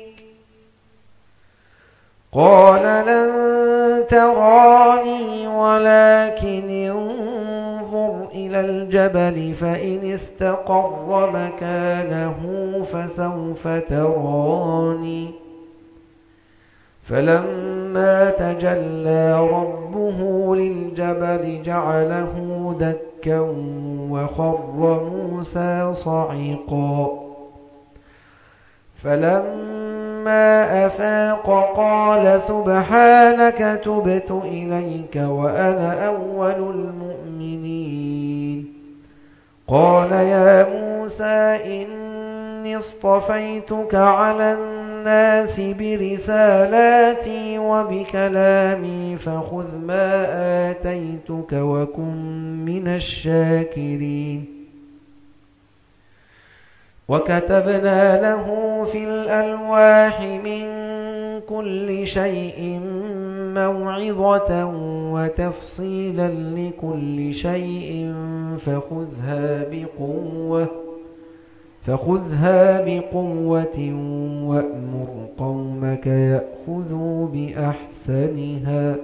[SPEAKER 1] قال لن تراني ولكن انظر إلى الجبل فإن استقر مكانه فسوف تراني فلما تجلى ربه للجبل جعله دكا وخر موسى صعيقا فلما أفاق قال سبحانك تبت إليك وأنا أول المؤمنين قال يا موسى إني اصطفيتك على الناس برسالاتي وبكلامي فخذ ما آتيتك وكن من الشاكرين وكتبنا له في الألواح من كل شيء موعظة وتفصيلا لكل شيء فخذها بقوة فخذها بقوة وأمر قومك يأخذوا بأحسنها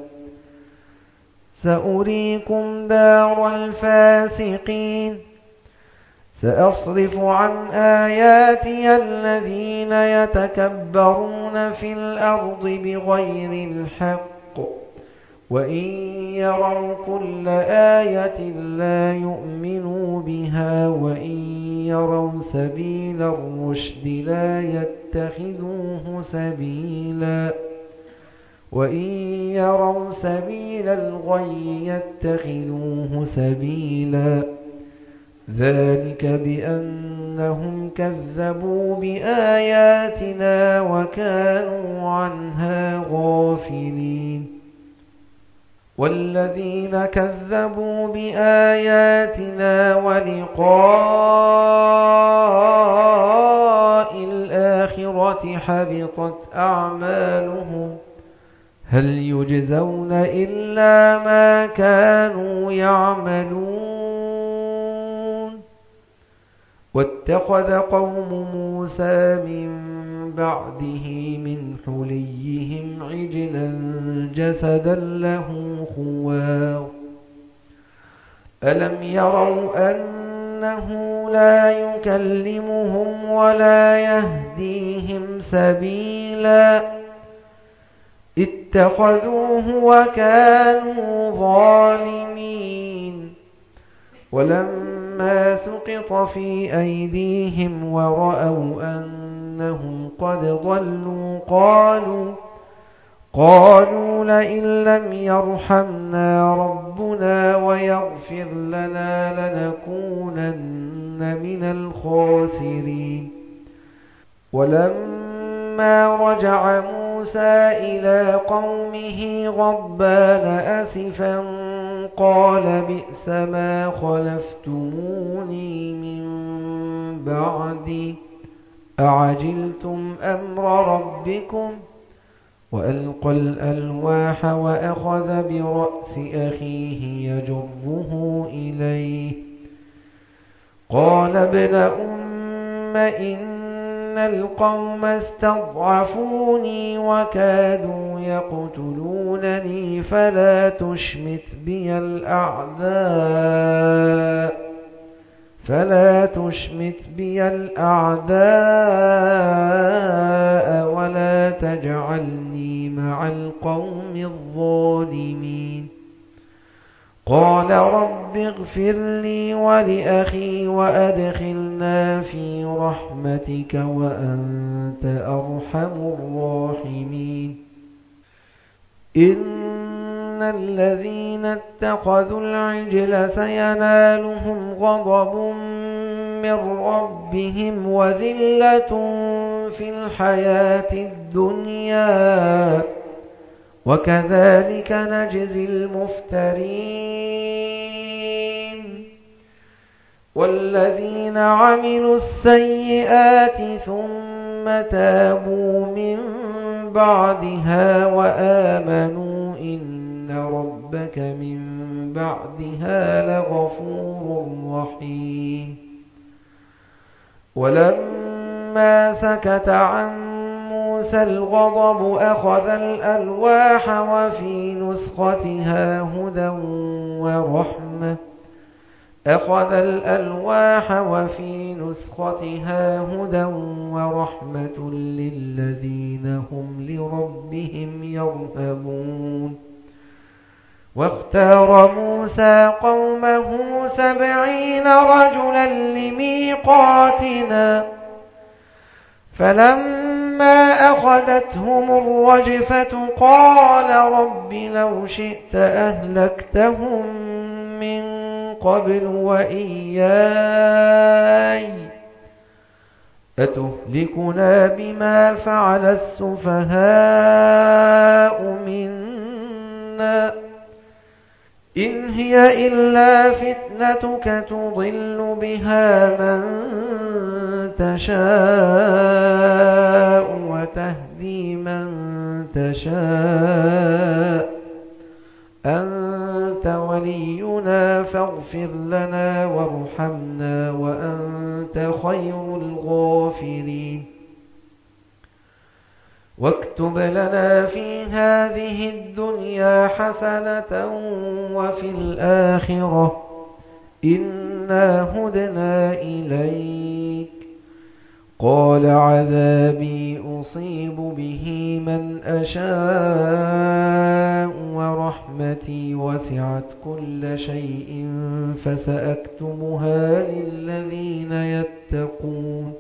[SPEAKER 1] سأريكم دار الفاسقين سأصرف عن آياتي الذين يتكبرون في الأرض بغير الحق وإن يروا كل آية لا يؤمنوا بها وإن يروا سبيل الرشد لا يتخذوه سبيلا وإن يروا سبيل الغي يتخذوه سبيلا ذلك بأنهم كذبوا بآياتنا وكانوا عنها غافلين والذين كذبوا بآياتنا ولقاء الآخرة حبطت أعمالهم هل يجزون إلا ما كانوا يعملون واتخذ قوم موسى من بعده من حليهم عجلا جسدا له خوار ألم يروا أنه لا يكلمهم ولا يهديهم سبيلا اتخذوه وكانوا ظالمين ولما سقط في أيديهم ورأوا أنهم قد ضلوا قالوا قالوا لئن لم يرحمنا ربنا ويغفر لنا لنكونن من الخاسرين ولما رجع موسى إلى قومه غضبان أسفا قال بئس ما خلفتموني من بعدي أعجلتم أمر ربكم وألقى الألواح وأخذ برأس أخيه يجره إليه قال ابن أم إن القوم استضعفوني وكادوا يقتلونني فلا تشمت بي الأعداء فلا تشمت بي الأعداء ولا تجعلني مع القوم الظالمين قال رب اغفر لي ولأخي وأدخلنا في رحمتك وأنت أرحم الراحمين إن الذين اتخذوا العجل سينالهم غضب من ربهم وذلة في الحياة الدنيا وكذلك نجزي المفترين والذين عملوا السيئات ثم تابوا من بعدها وآمنوا إن ربك من بعدها لغفور رحيم ولما سكت عن موسى الغضب أخذ الألواح وفي نسختها هدى ورحمة أخذ الألواح وفي نسختها هدى ورحمة للذين هم لربهم يرهبون واختار موسى قومه سبعين رجلا لميقاتنا فلما أخذتهم الرجفة قال رب لو شئت أهلكتهم من قبل وإياي أتهلكنا بما فعل السفهاء منا إن هي إلا فتنتك تضل بها من تشاء وتهدي من تشاء أنت ولينا فاغفر لنا وارحمنا وأنت خير الغافرين واكتب لنا في هذه الدنيا حسنة وفي الآخرة إنا هدنا إليك قال عذابي أصيب به من أشاء ورحمتي وسعت كل شيء فسأكتبها للذين يتقون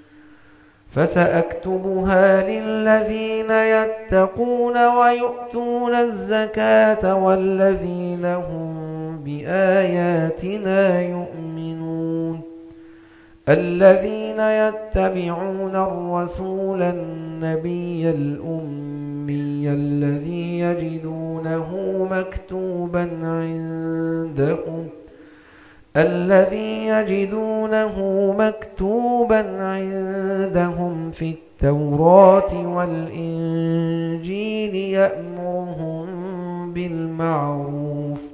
[SPEAKER 1] فسأكتبها للذين يتقون ويؤتون الزكاة والذين هم بآياتنا يؤمنون الذين يتبعون الرسول النبي الأمي الذي يجدونه مكتوبا عندهم الذي يجدونه مكتوبا عندهم في التوراة والإنجيل يأمرهم بالمعروف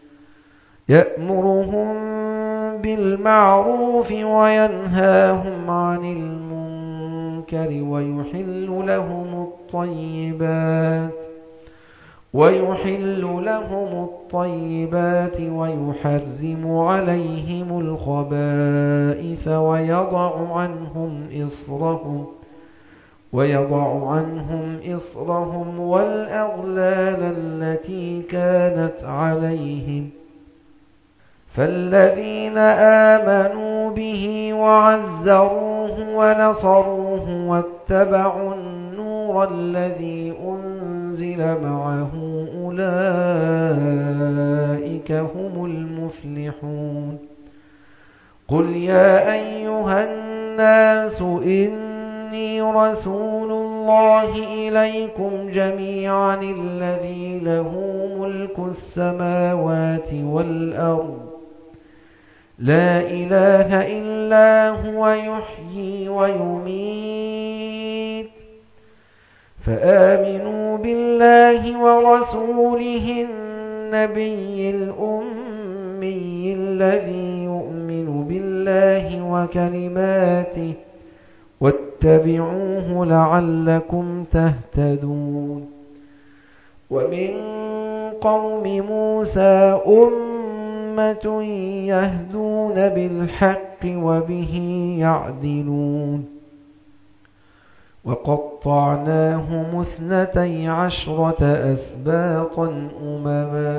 [SPEAKER 1] يأمرهم بالمعروف وينهاهم عن المنكر ويحل لهم الطيبات ويحل لهم الطيبات ويحرم عليهم الخبائث ويضع عنهم إصرهم ويضع عنهم إصرهم والأغلال التي كانت عليهم فالذين آمنوا به وعزروه ونصروه واتبعوا النور الذي أنزل معه أولئك هم المفلحون قل يا أيها الناس إني إني رسول الله إليكم جميعا الذي له ملك السماوات والأرض لا إله إلا هو يحيي ويميت فآمنوا بالله ورسوله النبي الأمي الذي يؤمن بالله وكلماته واتبعوه لعلكم تهتدون. ومن قوم موسى أمة يهدون بالحق وبه يعدلون وقطعناهم اثنتي عشرة أسباطا أمما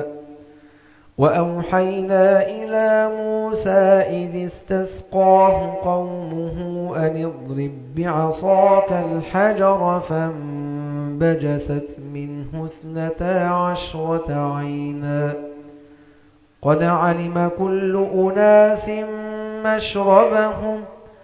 [SPEAKER 1] وأوحينا إلى موسى إذ استسقاه قومه أن اضرب بعصاك الحجر فانبجست منه اثنتا عشرة عينا قد علم كل أناس مشربهم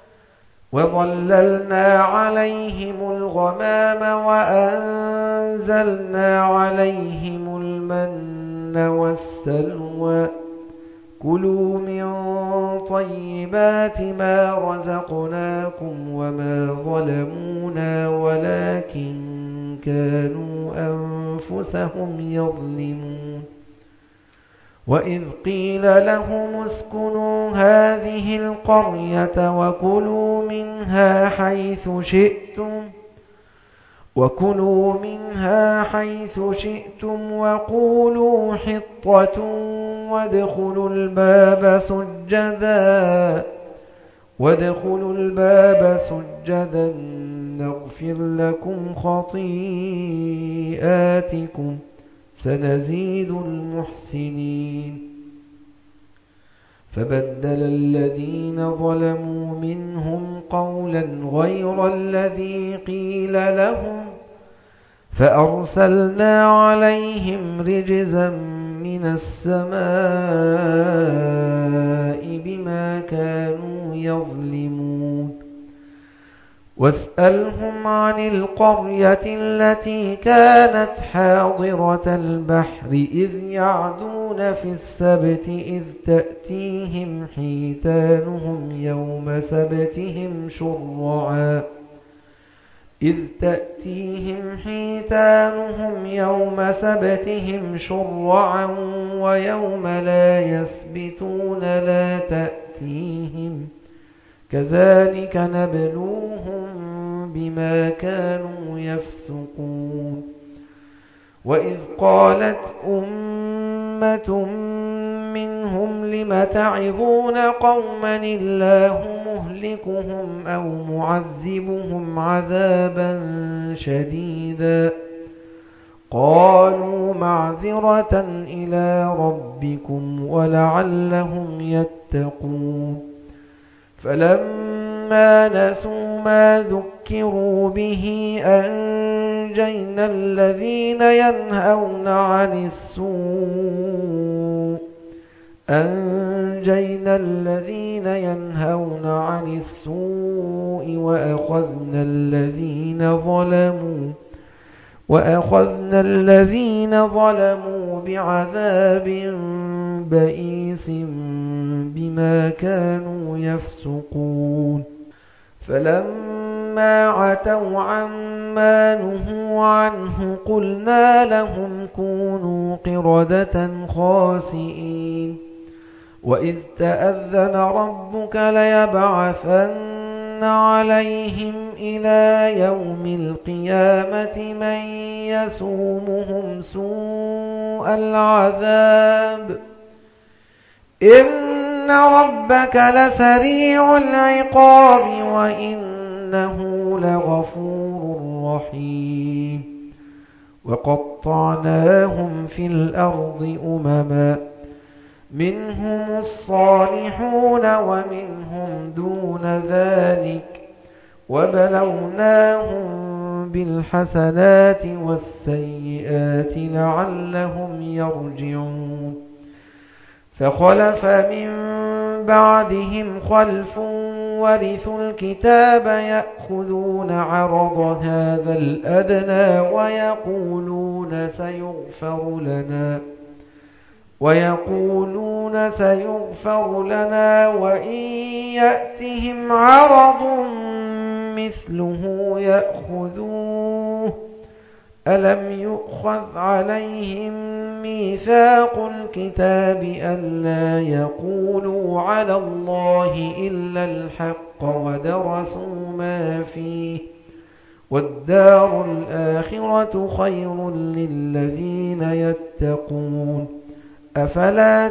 [SPEAKER 1] وظللنا عليهم الغمام وأنزلنا عليهم المن والسلوى كلوا من طيبات ما رزقناكم وما ظلمونا ولكن كانوا أنفسهم يظلمون. وإذ قيل لهم اسكنوا هذه القرية وكلوا منها حيث شئتم وكلوا منها حيث شئتم وقولوا حطة وادخلوا الباب سجدا وادخلوا الباب سجدا نغفر لكم خطيئاتكم سنزيد المحسنين. فبدل الذين ظلموا منهم قولا غير الذي قيل لهم فأرسلنا عليهم رجزا من السماء بما كانوا يظلمون. واسألهم عن القرية التي كانت حاضرة البحر إذ يعدون في السبت إذ تأتيهم حيتانهم يوم سبتهم شرعا إذ تأتيهم حيتانهم يوم سبتهم شرعا ويوم لا يسبتون لا تأتيهم كذلك نبلوهم بما كانوا يفسقون. وإذ قالت أمة منهم لم تعظون قوما الله مهلكهم أو معذبهم عذابا شديدا قالوا معذرة إلى ربكم ولعلهم يتقون. فلما نسوا ما ذكروا به أنجينا الذين ينهون عن السوء أنجينا الذين ينهون عن السوء وأخذنا الذين ظلموا وأخذنا الذين ظلموا بعذاب بئيس بما كانوا يفسقون. فلما عتوا عما نهوا عنه قلنا لهم كونوا قردة خاسئين. وإذ تأذن ربك ليبعثن عليهم إلى يوم القيامة من يسومهم سوء العذاب إن ربك لسريع العقاب وإنه لغفور رحيم. وقطعناهم في الأرض أمما منهم الصالحون ومنهم دون ذلك وبلوناهم بالحسنات والسيئات لعلهم يرجعون. فخلف من بعدهم خلف ورثوا الكتاب يأخذون عرض هذا الأدنى ويقولون سيغفر لنا ويقولون سيغفر لنا وإن يأتهم عرض مثله يأخذوه ألم يؤخذ عليهم ميثاق الكتاب ألا يقولوا على الله إلا الحق ودرسوا ما فيه والدار الآخرة خير للذين يتقون أفلا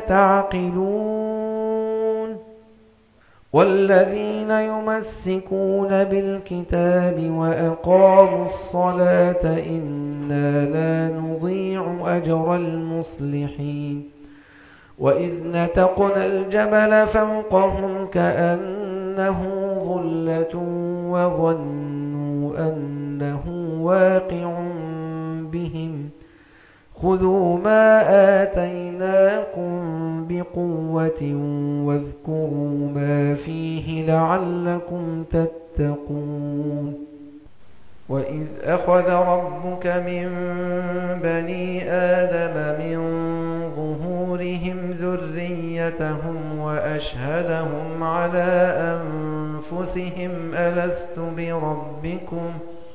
[SPEAKER 1] تعقلون والذين يمسكون بالكتاب وأقاموا الصلاة إنا لا نضيع أجر المصلحين وإذ نتقنا الجبل فوقهم كأنه ظلة وظنوا أنه واقع بهم خذوا ما آتيناكم بقوة واذكروا ما فيه لعلكم تتقون وإذ أخذ ربك من بني آدم من ظهورهم ذريتهم وأشهدهم على أنفسهم ألست بربكم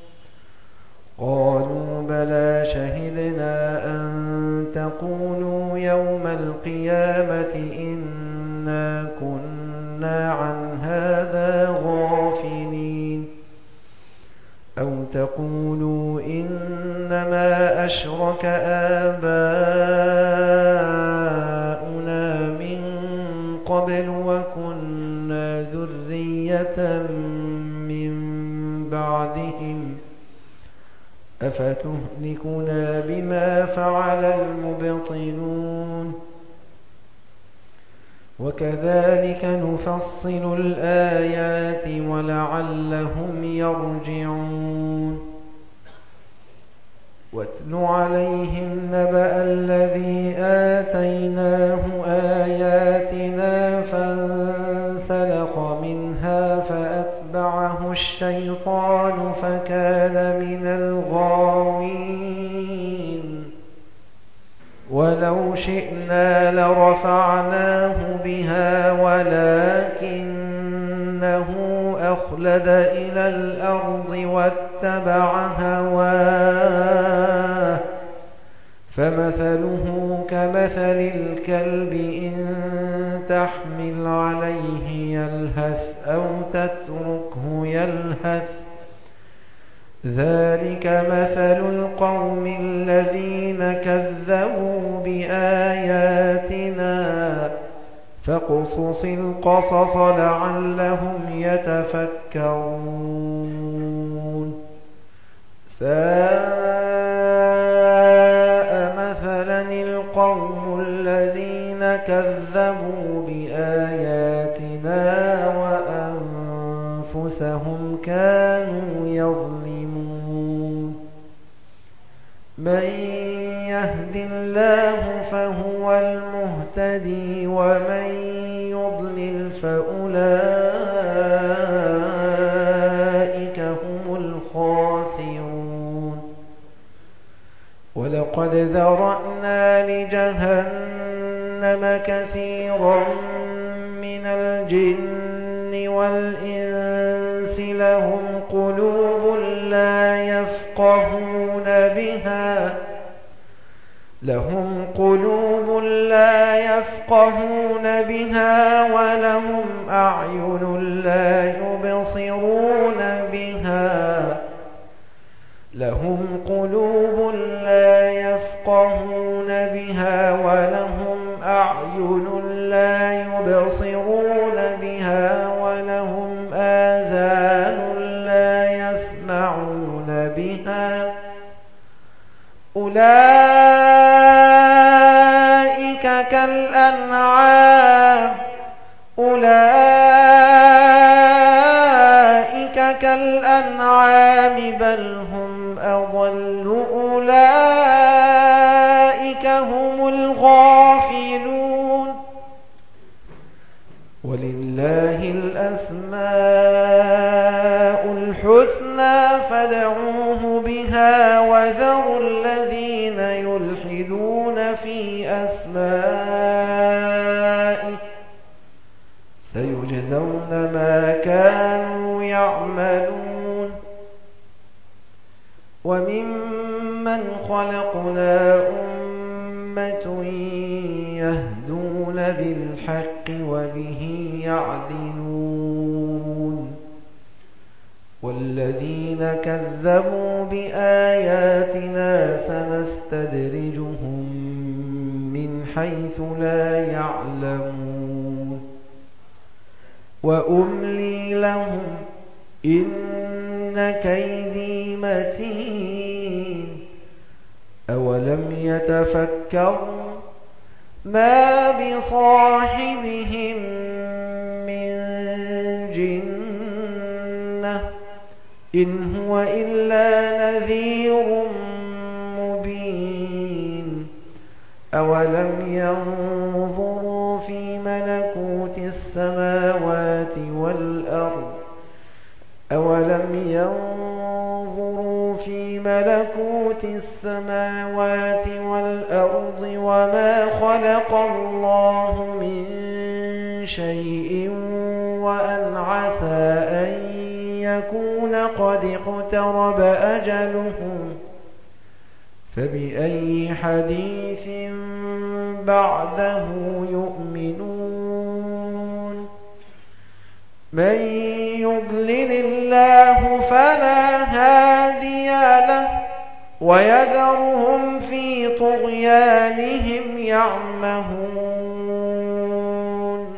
[SPEAKER 1] قالوا بلى شهدنا أن تقولوا يوم القيامة إنا كنا عن هذا غافلين أو تقولوا إنما أشرك آباؤنا من قبل وكنا ذرية من بعدهم أفتهلكنا بما فعل المبطلون وكذلك نفصل الآيات ولعلهم يرجعون واتل عليهم نبأ الذي آتيناه آياتنا فانسلخ منها فأتبعه الشيطان فكان من الغاوين ولو شئنا لرفعناه بها ولكنه أخلد إلى الأرض واتبع هواه فمثله كمثل الكلب إن تحمل عليه يلهث أو تتركه يلهث ذلك مثل القوم الذين كذبوا بآياتنا فاقصص القصص لعلهم يتفكرون ساء مثلا القوم الذين كذبوا بآياتنا وأنفسهم كانوا يظلمون من يهد الله فهو المهتدي ومن يضلل فأولئك هم الخاسرون ولقد ذرأنا لجهنم كثيرا من الجن والإنس لهم قلوب لا يفقهون بها لهم قلوب لا يفقهون بها ولهم أعين لا يبصرون بها لهم قلوب لا يفقهون بها ولهم أعين لا يبصرون بها ولهم آذان لا يسمعون بها أولئك كالأنعام أولئك كالأنعام بل هم أضل أولئك هم الغافلون ولله الأسماء الحسنى فادعوه بها وذروا الذين يلحدون في أسمائه سيجزون ما كانوا يعملون وممن خلقنا أمة يهدون بالحق وبه يعدلون والذين كذبوا بآياتنا سنستدرجهم من حيث لا يعلمون وأملي لهم إن كيدي متين أولم يتفكروا ما بصاحبهم من جنة إن هو إلا نذير مبين أولم ينظروا في ملكوت السماوات والأرض أولم ينظروا في ملكوت السماوات والأرض وما خلق الله من شيء وأن عسى أن يكون قد اقترب أجلهم فبأي حديث بعده يؤمنون من يضلل الله فلا هادي له ويذرهم في طغيانهم يعمهون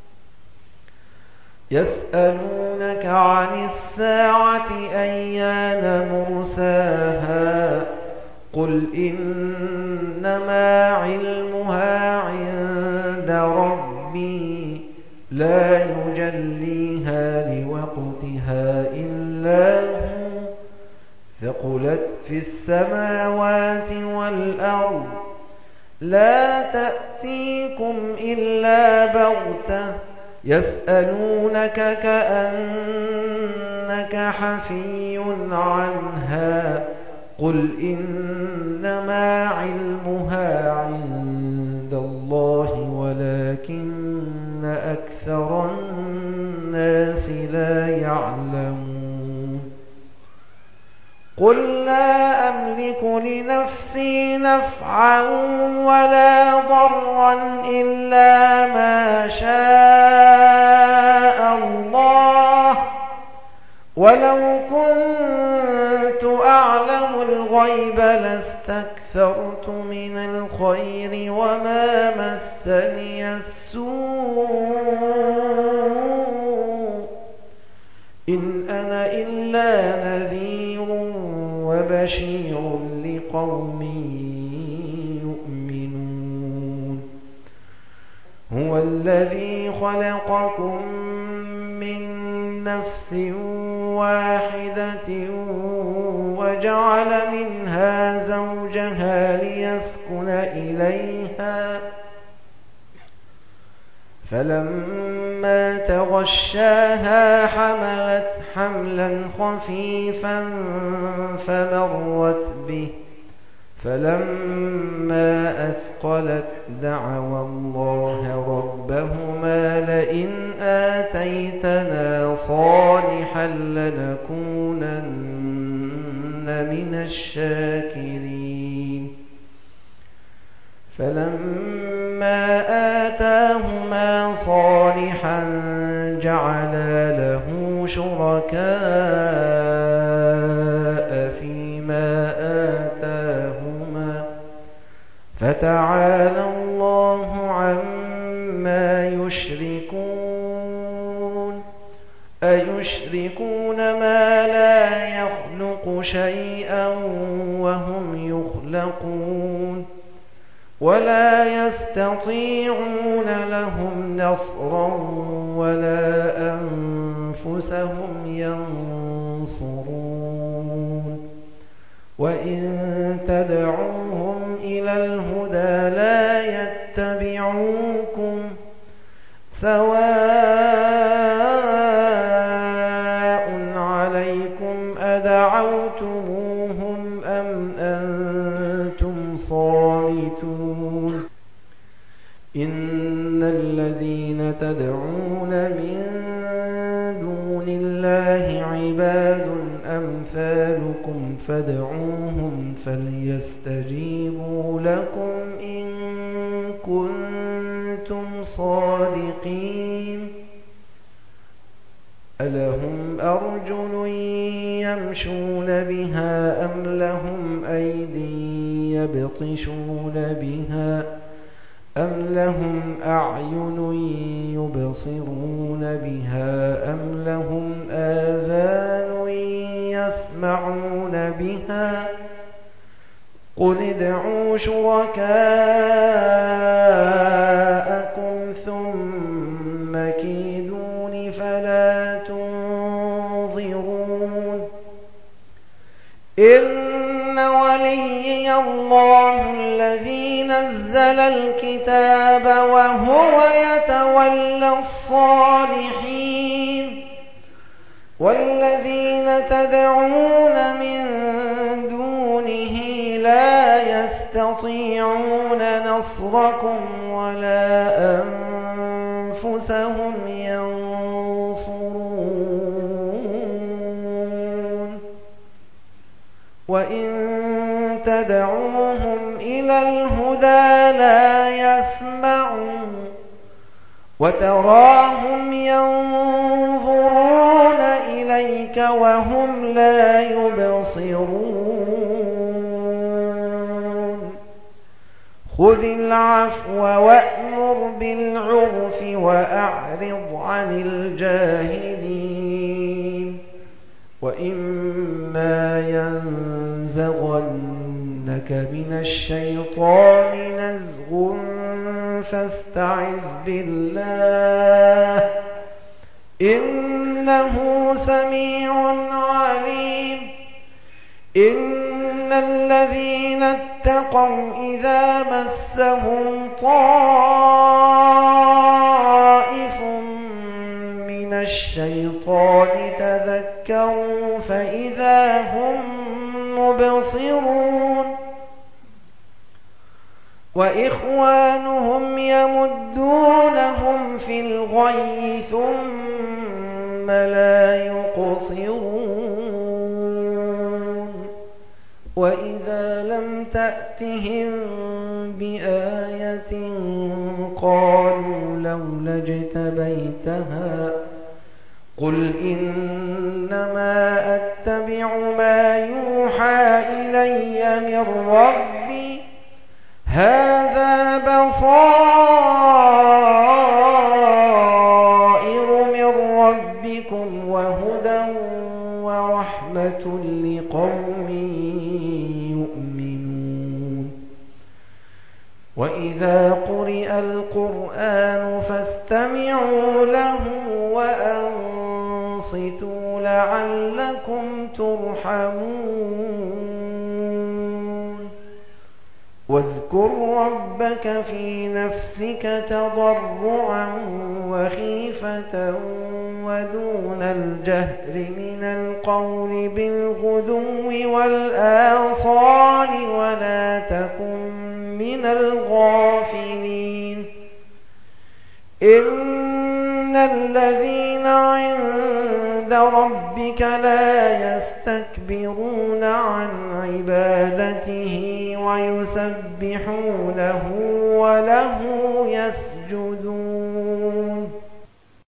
[SPEAKER 1] يسألونك عن الساعة أيان مرساها قل إنما علمها عند ربي لا يجليها لوقتها إلا هو ثقلت في السماوات والأرض لا تأتيكم إلا بغتة يسألونك كأنك حفي عنها قل إنما علمها عند الله ولكن أكثر الناس لا يعلمون قل لا أملك لنفسي نفعا ولا ضرا إلا ما شاء الله ولو كنت أعلم الغيب لاستكثرت من الخير وما مسني السوء إن أنا إلا نذير وبشير لقوم يؤمنون هو الذي خلقكم من نفس واحدة وجعل منها زوجها ليسكن إليها فلما تغشاها حملت حملا خفيفا فمرت به فلما أثقلت دعوا الله ربهما لئن آتيتنا صالحا لنكونن من الشاكرين فلما آتاهما صالحا جعلا له شركاء فيما آتاهما فتعالى الله عما يشركون أيشركون ما لا يخلق شيئا وهم يخلقون ولا يستطيعون لهم نصرا ولا أنفسهم ينصرون وإن تدعوهم إلى الهدى لا يتبعوكم سواء عليكم أدعوتموهم أم أنتم صامتون إن الذين تدعون من دون الله عباد أمثالكم فادعوهم فليستجيبوا لكم إن كنتم صادقين ألهم أرجل يمشون بها أم لهم أيدي يبطشون بها أم لهم أعين يبصرون بها أم لهم آذان يسمعون بها قل ادعوا شركاءكم ثم كيدون فلا تنظرون إن وليي الله الذي نزل الكتاب وهو يتولى الصالحين والذين تدعون من دونه لا يستطيعون نصركم ولا أنفسهم ينصرون وإن تدعوهم إلى الهدى لا يسمعون وتراهم ينظرون إليك وهم لا يبصرون خذ العفو وأمر بالعرف وأعرض عن الجاهلين وإما ينزغنك من الشيطان نزغ فاستعذ بالله إنه سميع عليم إن الذين اتقوا إذا مسهم طائف من الشيطان تذكروا فإذا هم مبصرون وإخوانهم يمدونهم في الغي ثم لا يقصرون وإذا لم تأتهم بآية قالوا لولا اجتبيتها قل إنما أتبع ما يوحى إلي من ربي هذا بصائر من ربكم وهدى ورحمة لقوم يؤمنون وإذا قرئ القرآن فاستمعوا له وأنصتوا لعلكم ترحمون واذكر ربك في نفسك تضرعا وخيفة ودون الجهر من القول بالغدو والآصال ولا تكن من الغافلين إن الذين عند ربك لا يستكبرون عن عبادته ويسبحونه وله يسجدون